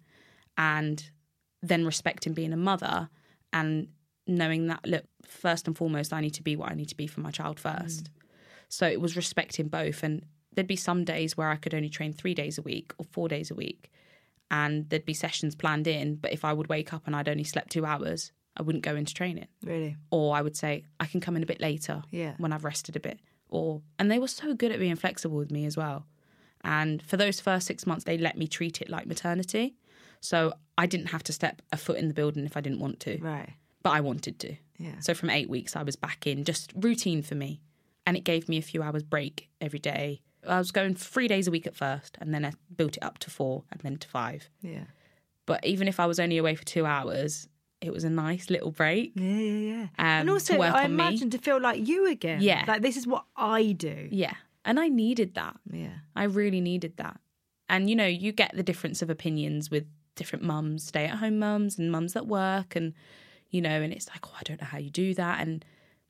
And then respecting being a mother and knowing that, look, first and foremost, I need to be what I need to be for my child first. So it was respecting both. And there'd be some days where I could only train 3 days a week or 4 days a week. And there'd be sessions planned in. But if I would wake up and I'd only slept 2 hours, I wouldn't go into training. Really? Or I would say, I can come in a bit later when I've rested a bit. And they were so good at being flexible with me as well. And for those first 6 months, they let me treat it like maternity. So I didn't have to step a foot in the building if I didn't want to. Right. But I wanted to. Yeah. So from 8 weeks, I was back in, just routine for me. And it gave me a few hours break every day. I was going 3 days a week at first, and then I built it up to 4 and then to 5. Yeah. But even if I was only away for 2 hours, it was a nice little break. Yeah. And also, I imagine to feel like you again. Yeah. Like, this is what I do. Yeah. And I needed that. Yeah. I really needed that. And, you get the difference of opinions with different mums, stay-at-home mums and mums that work and, and it's like, I don't know how you do that. And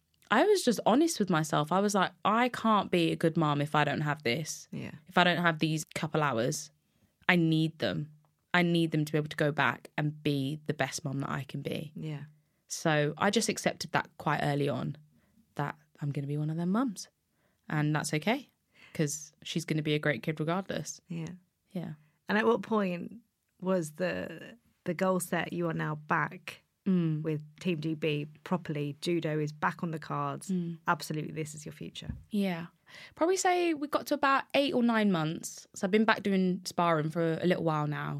I was just honest with myself. I was like, I can't be a good mum if I don't have this. Yeah. If I don't have these couple hours, I need them. I need them to be able to go back and be the best mum that I can be. Yeah. So I just accepted that quite early on, that I'm going to be one of them mums. And that's okay, because she's going to be a great kid regardless. Yeah. Yeah. And at what point was the goal set? You are now back with Team GB properly. Judo is back on the cards. Absolutely, this is your future. Yeah. Probably say we got to about 8 or 9 months. So I've been back doing sparring for a little while now.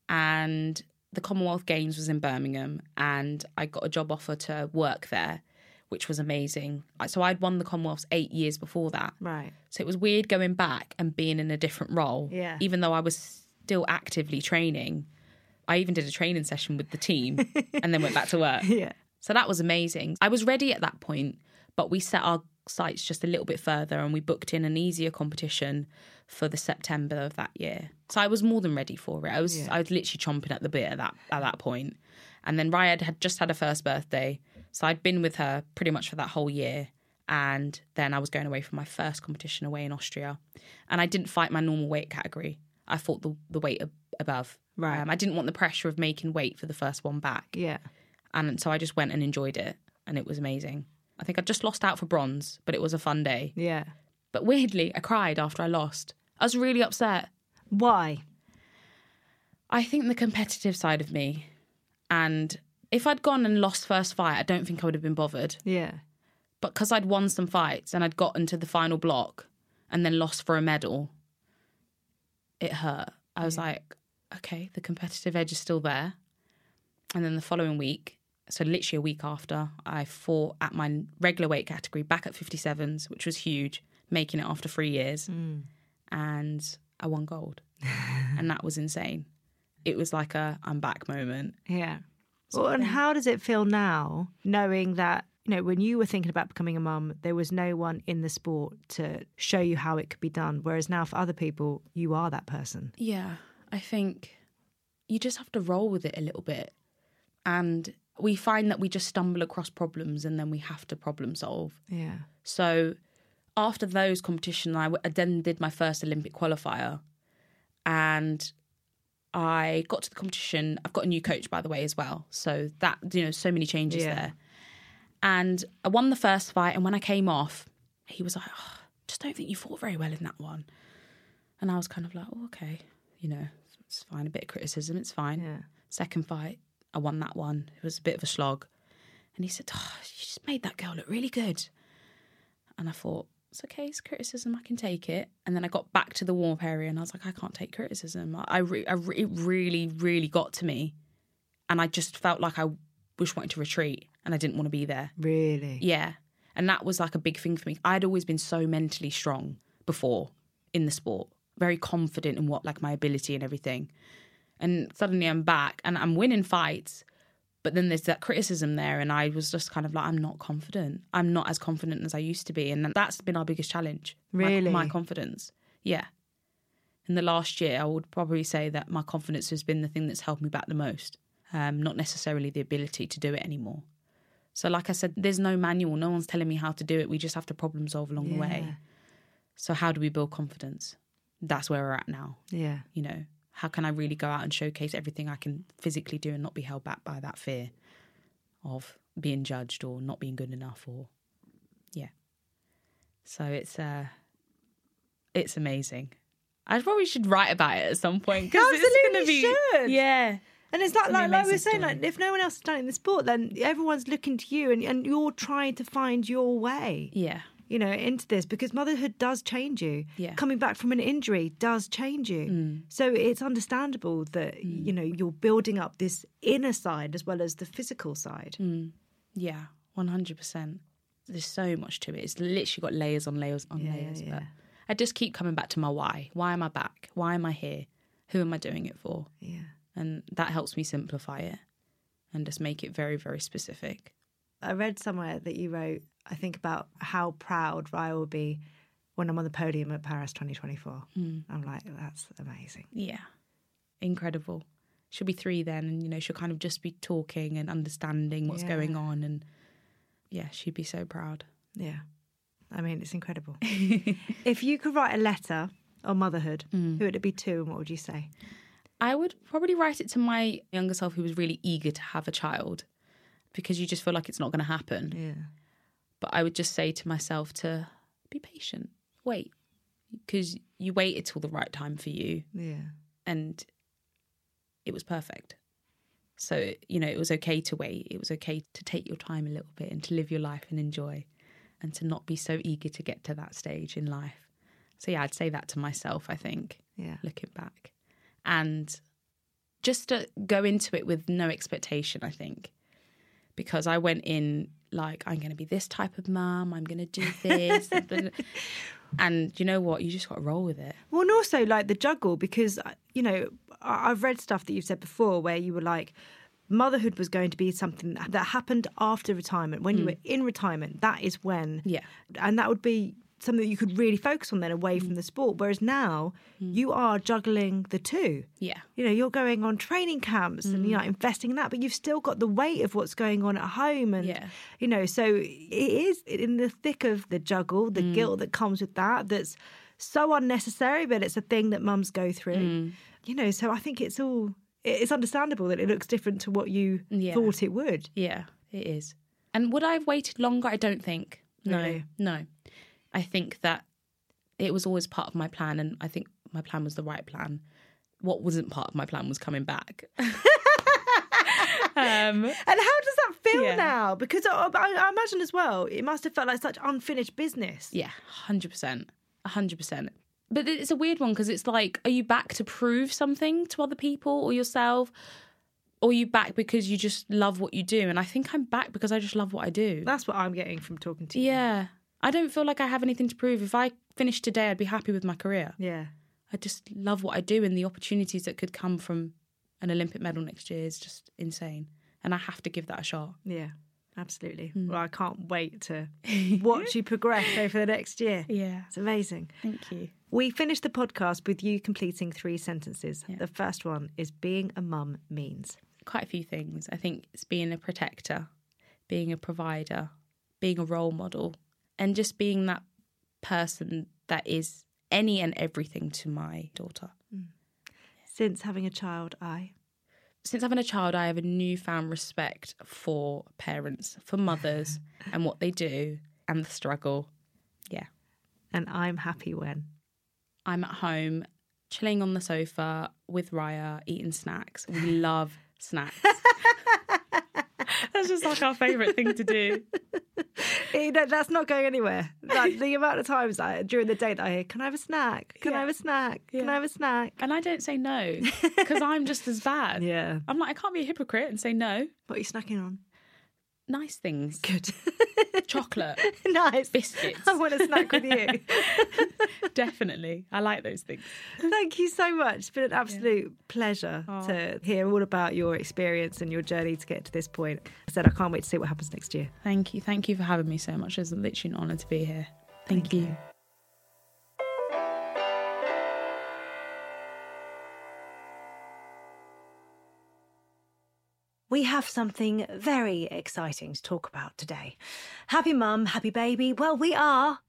And the Commonwealth Games was in Birmingham and I got a job offer to work there, which was amazing. So I'd won the Commonwealths 8 years before that. Right. So it was weird going back and being in a different role. Yeah. Even though I was still actively training. I even did a training session with the team and then went back to work. Yeah. So that was amazing. I was ready at that point, but we set our sights just a little bit further and we booked in an easier competition for the September of that year. So I was more than ready for it. I was literally chomping at the bit at that point. And then Riyadh had just had her first birthday. So I'd been with her pretty much for that whole year. And then I was going away for my first competition away in Austria. And I didn't fight my normal weight category. I fought the weight above. Right. I didn't want the pressure of making weight for the first one back. Yeah. And so I just went and enjoyed it. And it was amazing. I think I just lost out for bronze, but it was a fun day. Yeah. But weirdly, I cried after I lost. I was really upset. Why? I think the competitive side of me. And if I'd gone and lost first fight, I don't think I would have been bothered. Yeah. But because I'd won some fights and I'd gotten to the final block and then lost for a medal, it hurt. I was like, okay, the competitive edge is still there. And then the following week, so literally a week after, I fought at my regular weight category back at 57s, which was huge, making it after 3 years. And I won gold. And that was insane. It was like a I'm back moment. Yeah. Well, and how does it feel now, knowing that you know, when you were thinking about becoming a mum, there was no one in the sport to show you how it could be done. Whereas now for other people, you are that person. Yeah, I think you just have to roll with it a little bit. And we find that we just stumble across problems and then we have to problem solve. Yeah. So after those competitions, I then did my first Olympic qualifier. And I got to the competition. I've got a new coach, by the way, as well. So that, you know, so many changes there. And I won the first fight. And when I came off, he was like, oh, just don't think you fought very well in that one. And I was kind of like, oh, okay, you know, it's fine. A bit of criticism, it's fine. Yeah. Second fight, I won that one. It was a bit of a slog. And he said, oh, you just made that girl look really good. And I thought, it's okay, it's criticism, I can take it. And then I got back to the warm-up area and I was like, I can't take criticism. It really, really got to me. And I just felt like I was wanting to retreat and I didn't want to be there. Really? Yeah. And that was like a big thing for me. I'd always been so mentally strong before in the sport, very confident in what, like, my ability and everything. And suddenly I'm back and I'm winning fights. But then there's that criticism there and I was just kind of like, I'm not confident. I'm not as confident as I used to be. And that's been our biggest challenge. Really? My confidence. Yeah. In the last year, I would probably say that my confidence has been the thing that's held me back the most. Not necessarily the ability to do it anymore. So like I said, there's no manual. No one's telling me how to do it. We just have to problem solve along the way. So how do we build confidence? That's where we're at now. Yeah. You know, how can I really go out and showcase everything I can physically do and not be held back by that fear of being judged or not being good enough or, yeah. So it's amazing. I probably should write about it at some point. Absolutely it's gonna be, should. Yeah. And it's like we were saying, like, if no one else has done it in the sport, then everyone's looking to you and you're trying to find your way. Yeah. You know, into this, because motherhood does change you. Yeah. Coming back from an injury does change you. So it's understandable that, you know, you're building up this inner side as well as the physical side. Yeah, 100%. There's so much to it. It's literally got layers on layers on layers. But I just keep coming back to my why. Why am I back? Why am I here? Who am I doing it for? Yeah. And that helps me simplify it and just make it very, very specific. I read somewhere that you wrote, I think, about how proud Raya will be when I'm on the podium at Paris 2024. I'm like, that's amazing. Yeah, incredible. She'll be 3 then, and, you know, she'll kind of just be talking and understanding what's going on. And, yeah, she'd be so proud. Yeah. I mean, it's incredible. If you could write a letter on motherhood, who would it be to and what would you say? I would probably write it to my younger self who was really eager to have a child, because you just feel like it's not going to happen. Yeah. But I would just say to myself to be patient, wait, because you waited till the right time for you. Yeah. And it was perfect. So, you know, it was okay to wait. It was okay to take your time a little bit and to live your life and enjoy and to not be so eager to get to that stage in life. So, yeah, I'd say that to myself, I think, looking back. And just to go into it with no expectation, I think. Because I went in like, I'm going to be this type of mum, I'm going to do this. And you know what? You just got to roll with it. Well, and also like the juggle, because, you know, I've read stuff that you've said before where you were like, motherhood was going to be something that happened after retirement. When you were in retirement, that is when. Yeah. And that would be something that you could really focus on then away from the sport. Whereas now you are juggling the two. Yeah. You know, you're going on training camps and you're investing in that, but you've still got the weight of what's going on at home. And, you know, so it is in the thick of the juggle, the guilt that comes with that, that's so unnecessary, but it's a thing that mums go through. You know, so I think it's understandable that it looks different to what you thought it would. Yeah, it is. And would I have waited longer? I don't think. No. I think that it was always part of my plan, and I think my plan was the right plan. What wasn't part of my plan was coming back. And how does that feel now? Because I imagine as well, it must have felt like such unfinished business. Yeah, 100%. 100%. But it's a weird one because it's like, are you back to prove something to other people or yourself? Or are you back because you just love what you do? And I think I'm back because I just love what I do. That's what I'm getting from talking to you. Yeah. I don't feel like I have anything to prove. If I finished today, I'd be happy with my career. Yeah. I just love what I do, and the opportunities that could come from an Olympic medal next year is just insane. And I have to give that a shot. Yeah. Absolutely. Well, I can't wait to watch you progress over the next year. Yeah. It's amazing. Thank you. We finished the podcast with you completing 3 sentences. Yeah. The first one is being a mum means. Quite a few things. I think it's being a protector, being a provider, being a role model, and just being that person that is any and everything to my daughter. Since having a child, Since having a child, I have a newfound respect for parents, for mothers, and what they do, and the struggle. Yeah. And I'm happy when? I'm at home, chilling on the sofa with Raya, eating snacks. We love snacks. That's just like our favourite thing to do. You know, that's not going anywhere. Like, the amount of times during the day that I hear, can I have a snack? Can I have a snack? Can I have a snack? And I don't say no, because I'm just as bad. Yeah. I'm like, I can't be a hypocrite and say no. What are you snacking on? Nice things. Good. Chocolate. Nice. Biscuits. I want to snack with you. Definitely. I like those things. Thank you so much. It's been an absolute pleasure to hear all about your experience and your journey to get to this point. I said I can't wait to see what happens next year. Thank you. Thank you for having me so much. It's literally an honour to be here. Thank you. We have something very exciting to talk about today. Happy mum, happy baby. Well, we are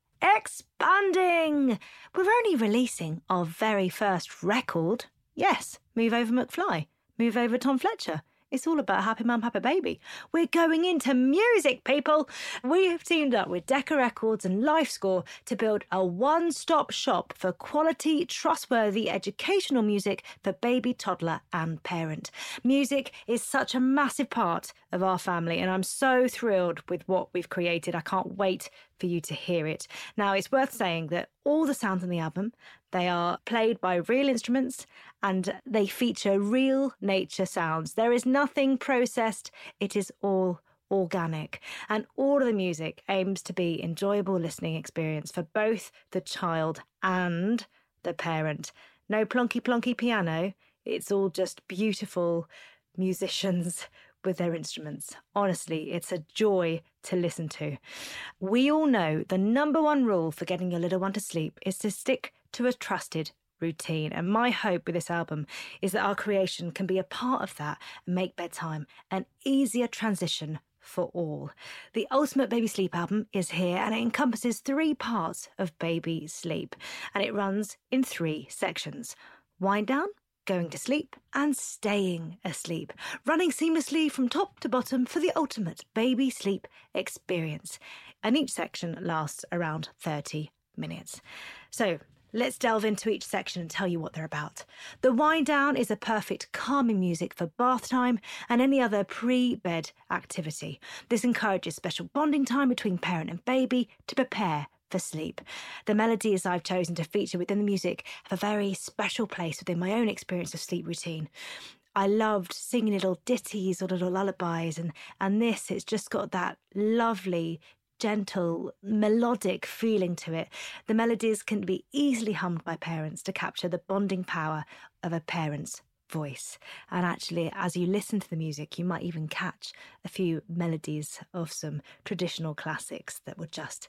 expanding. We're only releasing our very first record. Yes, Move Over McFly, Move Over Tom Fletcher. It's all about happy mum, happy baby. We're going into music, people. We have teamed up with Decca Records and LifeScore to build a one-stop shop for quality, trustworthy educational music for baby, toddler and parent. Music is such a massive part of our family, and I'm so thrilled with what we've created. I can't wait for you to hear it. Now, it's worth saying that all the sounds on the album, they are played by real instruments and they feature real nature sounds. There is nothing processed. It is all organic. And all of the music aims to be enjoyable listening experience for both the child and the parent. No plonky piano. It's all just beautiful musicians with their instruments. Honestly, it's a joy to listen to. We all know the number one rule for getting your little one to sleep is to stick to a trusted routine. And my hope with this album is that our creation can be a part of that and make bedtime an easier transition for all. The Ultimate Baby Sleep album is here, and it encompasses 3 parts of baby sleep, and it runs in 3 sections: wind down, going to sleep, and staying asleep, running seamlessly from top to bottom for the ultimate baby sleep experience. And each section lasts around 30 minutes. So let's delve into each section and tell you what they're about. The wind down is a perfect calming music for bath time and any other pre-bed activity. This encourages special bonding time between parent and baby to prepare for sleep. The melodies I've chosen to feature within the music have a very special place within my own experience of sleep routine. I loved singing little ditties or little lullabies, and this, it's just got that lovely, gentle, melodic feeling to it. The melodies can be easily hummed by parents to capture the bonding power of a parent's voice. And actually, as you listen to the music, you might even catch a few melodies of some traditional classics that would just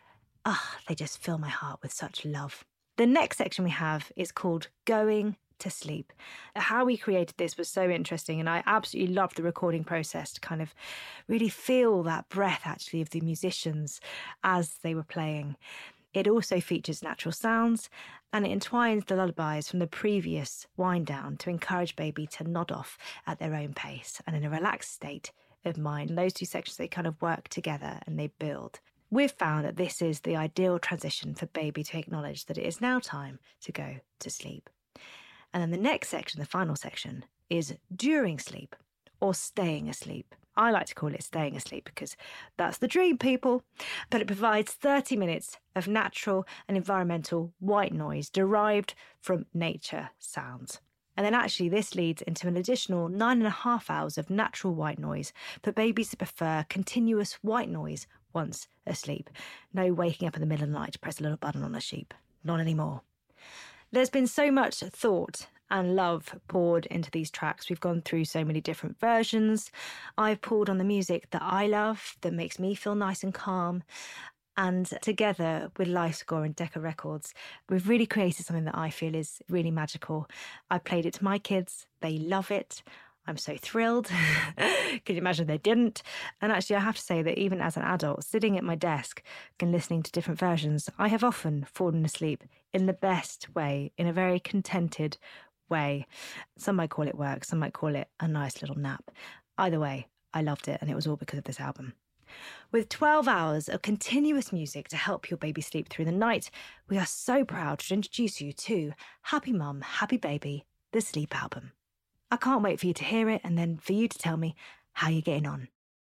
they just fill my heart with such love. The next section we have is called Going to Sleep. How we created this was so interesting, and I absolutely loved the recording process to kind of really feel that breath actually of the musicians as they were playing. It also features natural sounds, and it entwines the lullabies from the previous wind down to encourage baby to nod off at their own pace and in a relaxed state of mind. And those 2 sections, they kind of work together and they build. We've found that this is the ideal transition for baby to acknowledge that it is now time to go to sleep. And then the next section, the final section, is during sleep or staying asleep. I like to call it staying asleep because that's the dream, people. But it provides 30 minutes of natural and environmental white noise derived from nature sounds. And then actually this leads into an additional 9.5 hours of natural white noise for babies that prefer continuous white noise once asleep. No waking up in the middle of the night to press a little button on a sheep. Not anymore. There's been so much thought and love poured into these tracks. We've gone through so many different versions. I've pulled on the music that I love, that makes me feel nice and calm. And together with LifeScore and Decca Records, we've really created something that I feel is really magical. I played it to my kids. They love it. I'm so thrilled. Can you imagine if they didn't? And actually, I have to say that even as an adult, sitting at my desk and listening to different versions, I have often fallen asleep in the best way, in a very contented way. Some might call it work, some might call it a nice little nap. Either way, I loved it, and it was all because of this album. With 12 hours of continuous music to help your baby sleep through the night, we are so proud to introduce you to Happy Mum, Happy Baby, the Sleep Album. I can't wait for you to hear it and then for you to tell me how you're getting on.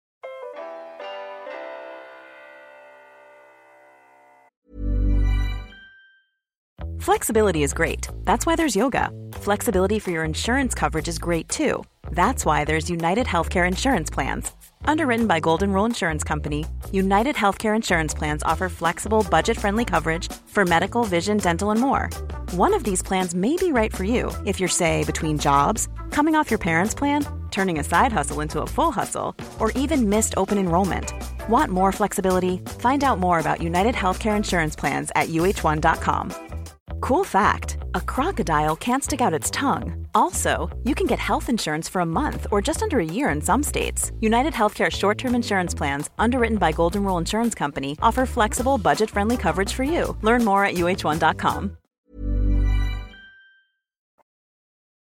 Flexibility is great. That's why there's yoga. Flexibility for your insurance coverage is great too. That's why there's United Healthcare Insurance Plans. Underwritten by Golden Rule Insurance Company, United Healthcare Insurance Plans offer flexible, budget-friendly coverage for medical, vision, dental, and more. One of these plans may be right for you if you're, say, between jobs, coming off your parents' plan, turning a side hustle into a full hustle, or even missed open enrollment. Want more flexibility? Find out more about United Healthcare Insurance Plans at uh1.com. Cool fact, a crocodile can't stick out its tongue. Also, you can get health insurance for a month or just under a year in some states. United Healthcare short-term insurance plans, underwritten by Golden Rule Insurance Company, offer flexible, budget-friendly coverage for you. Learn more at uh1.com.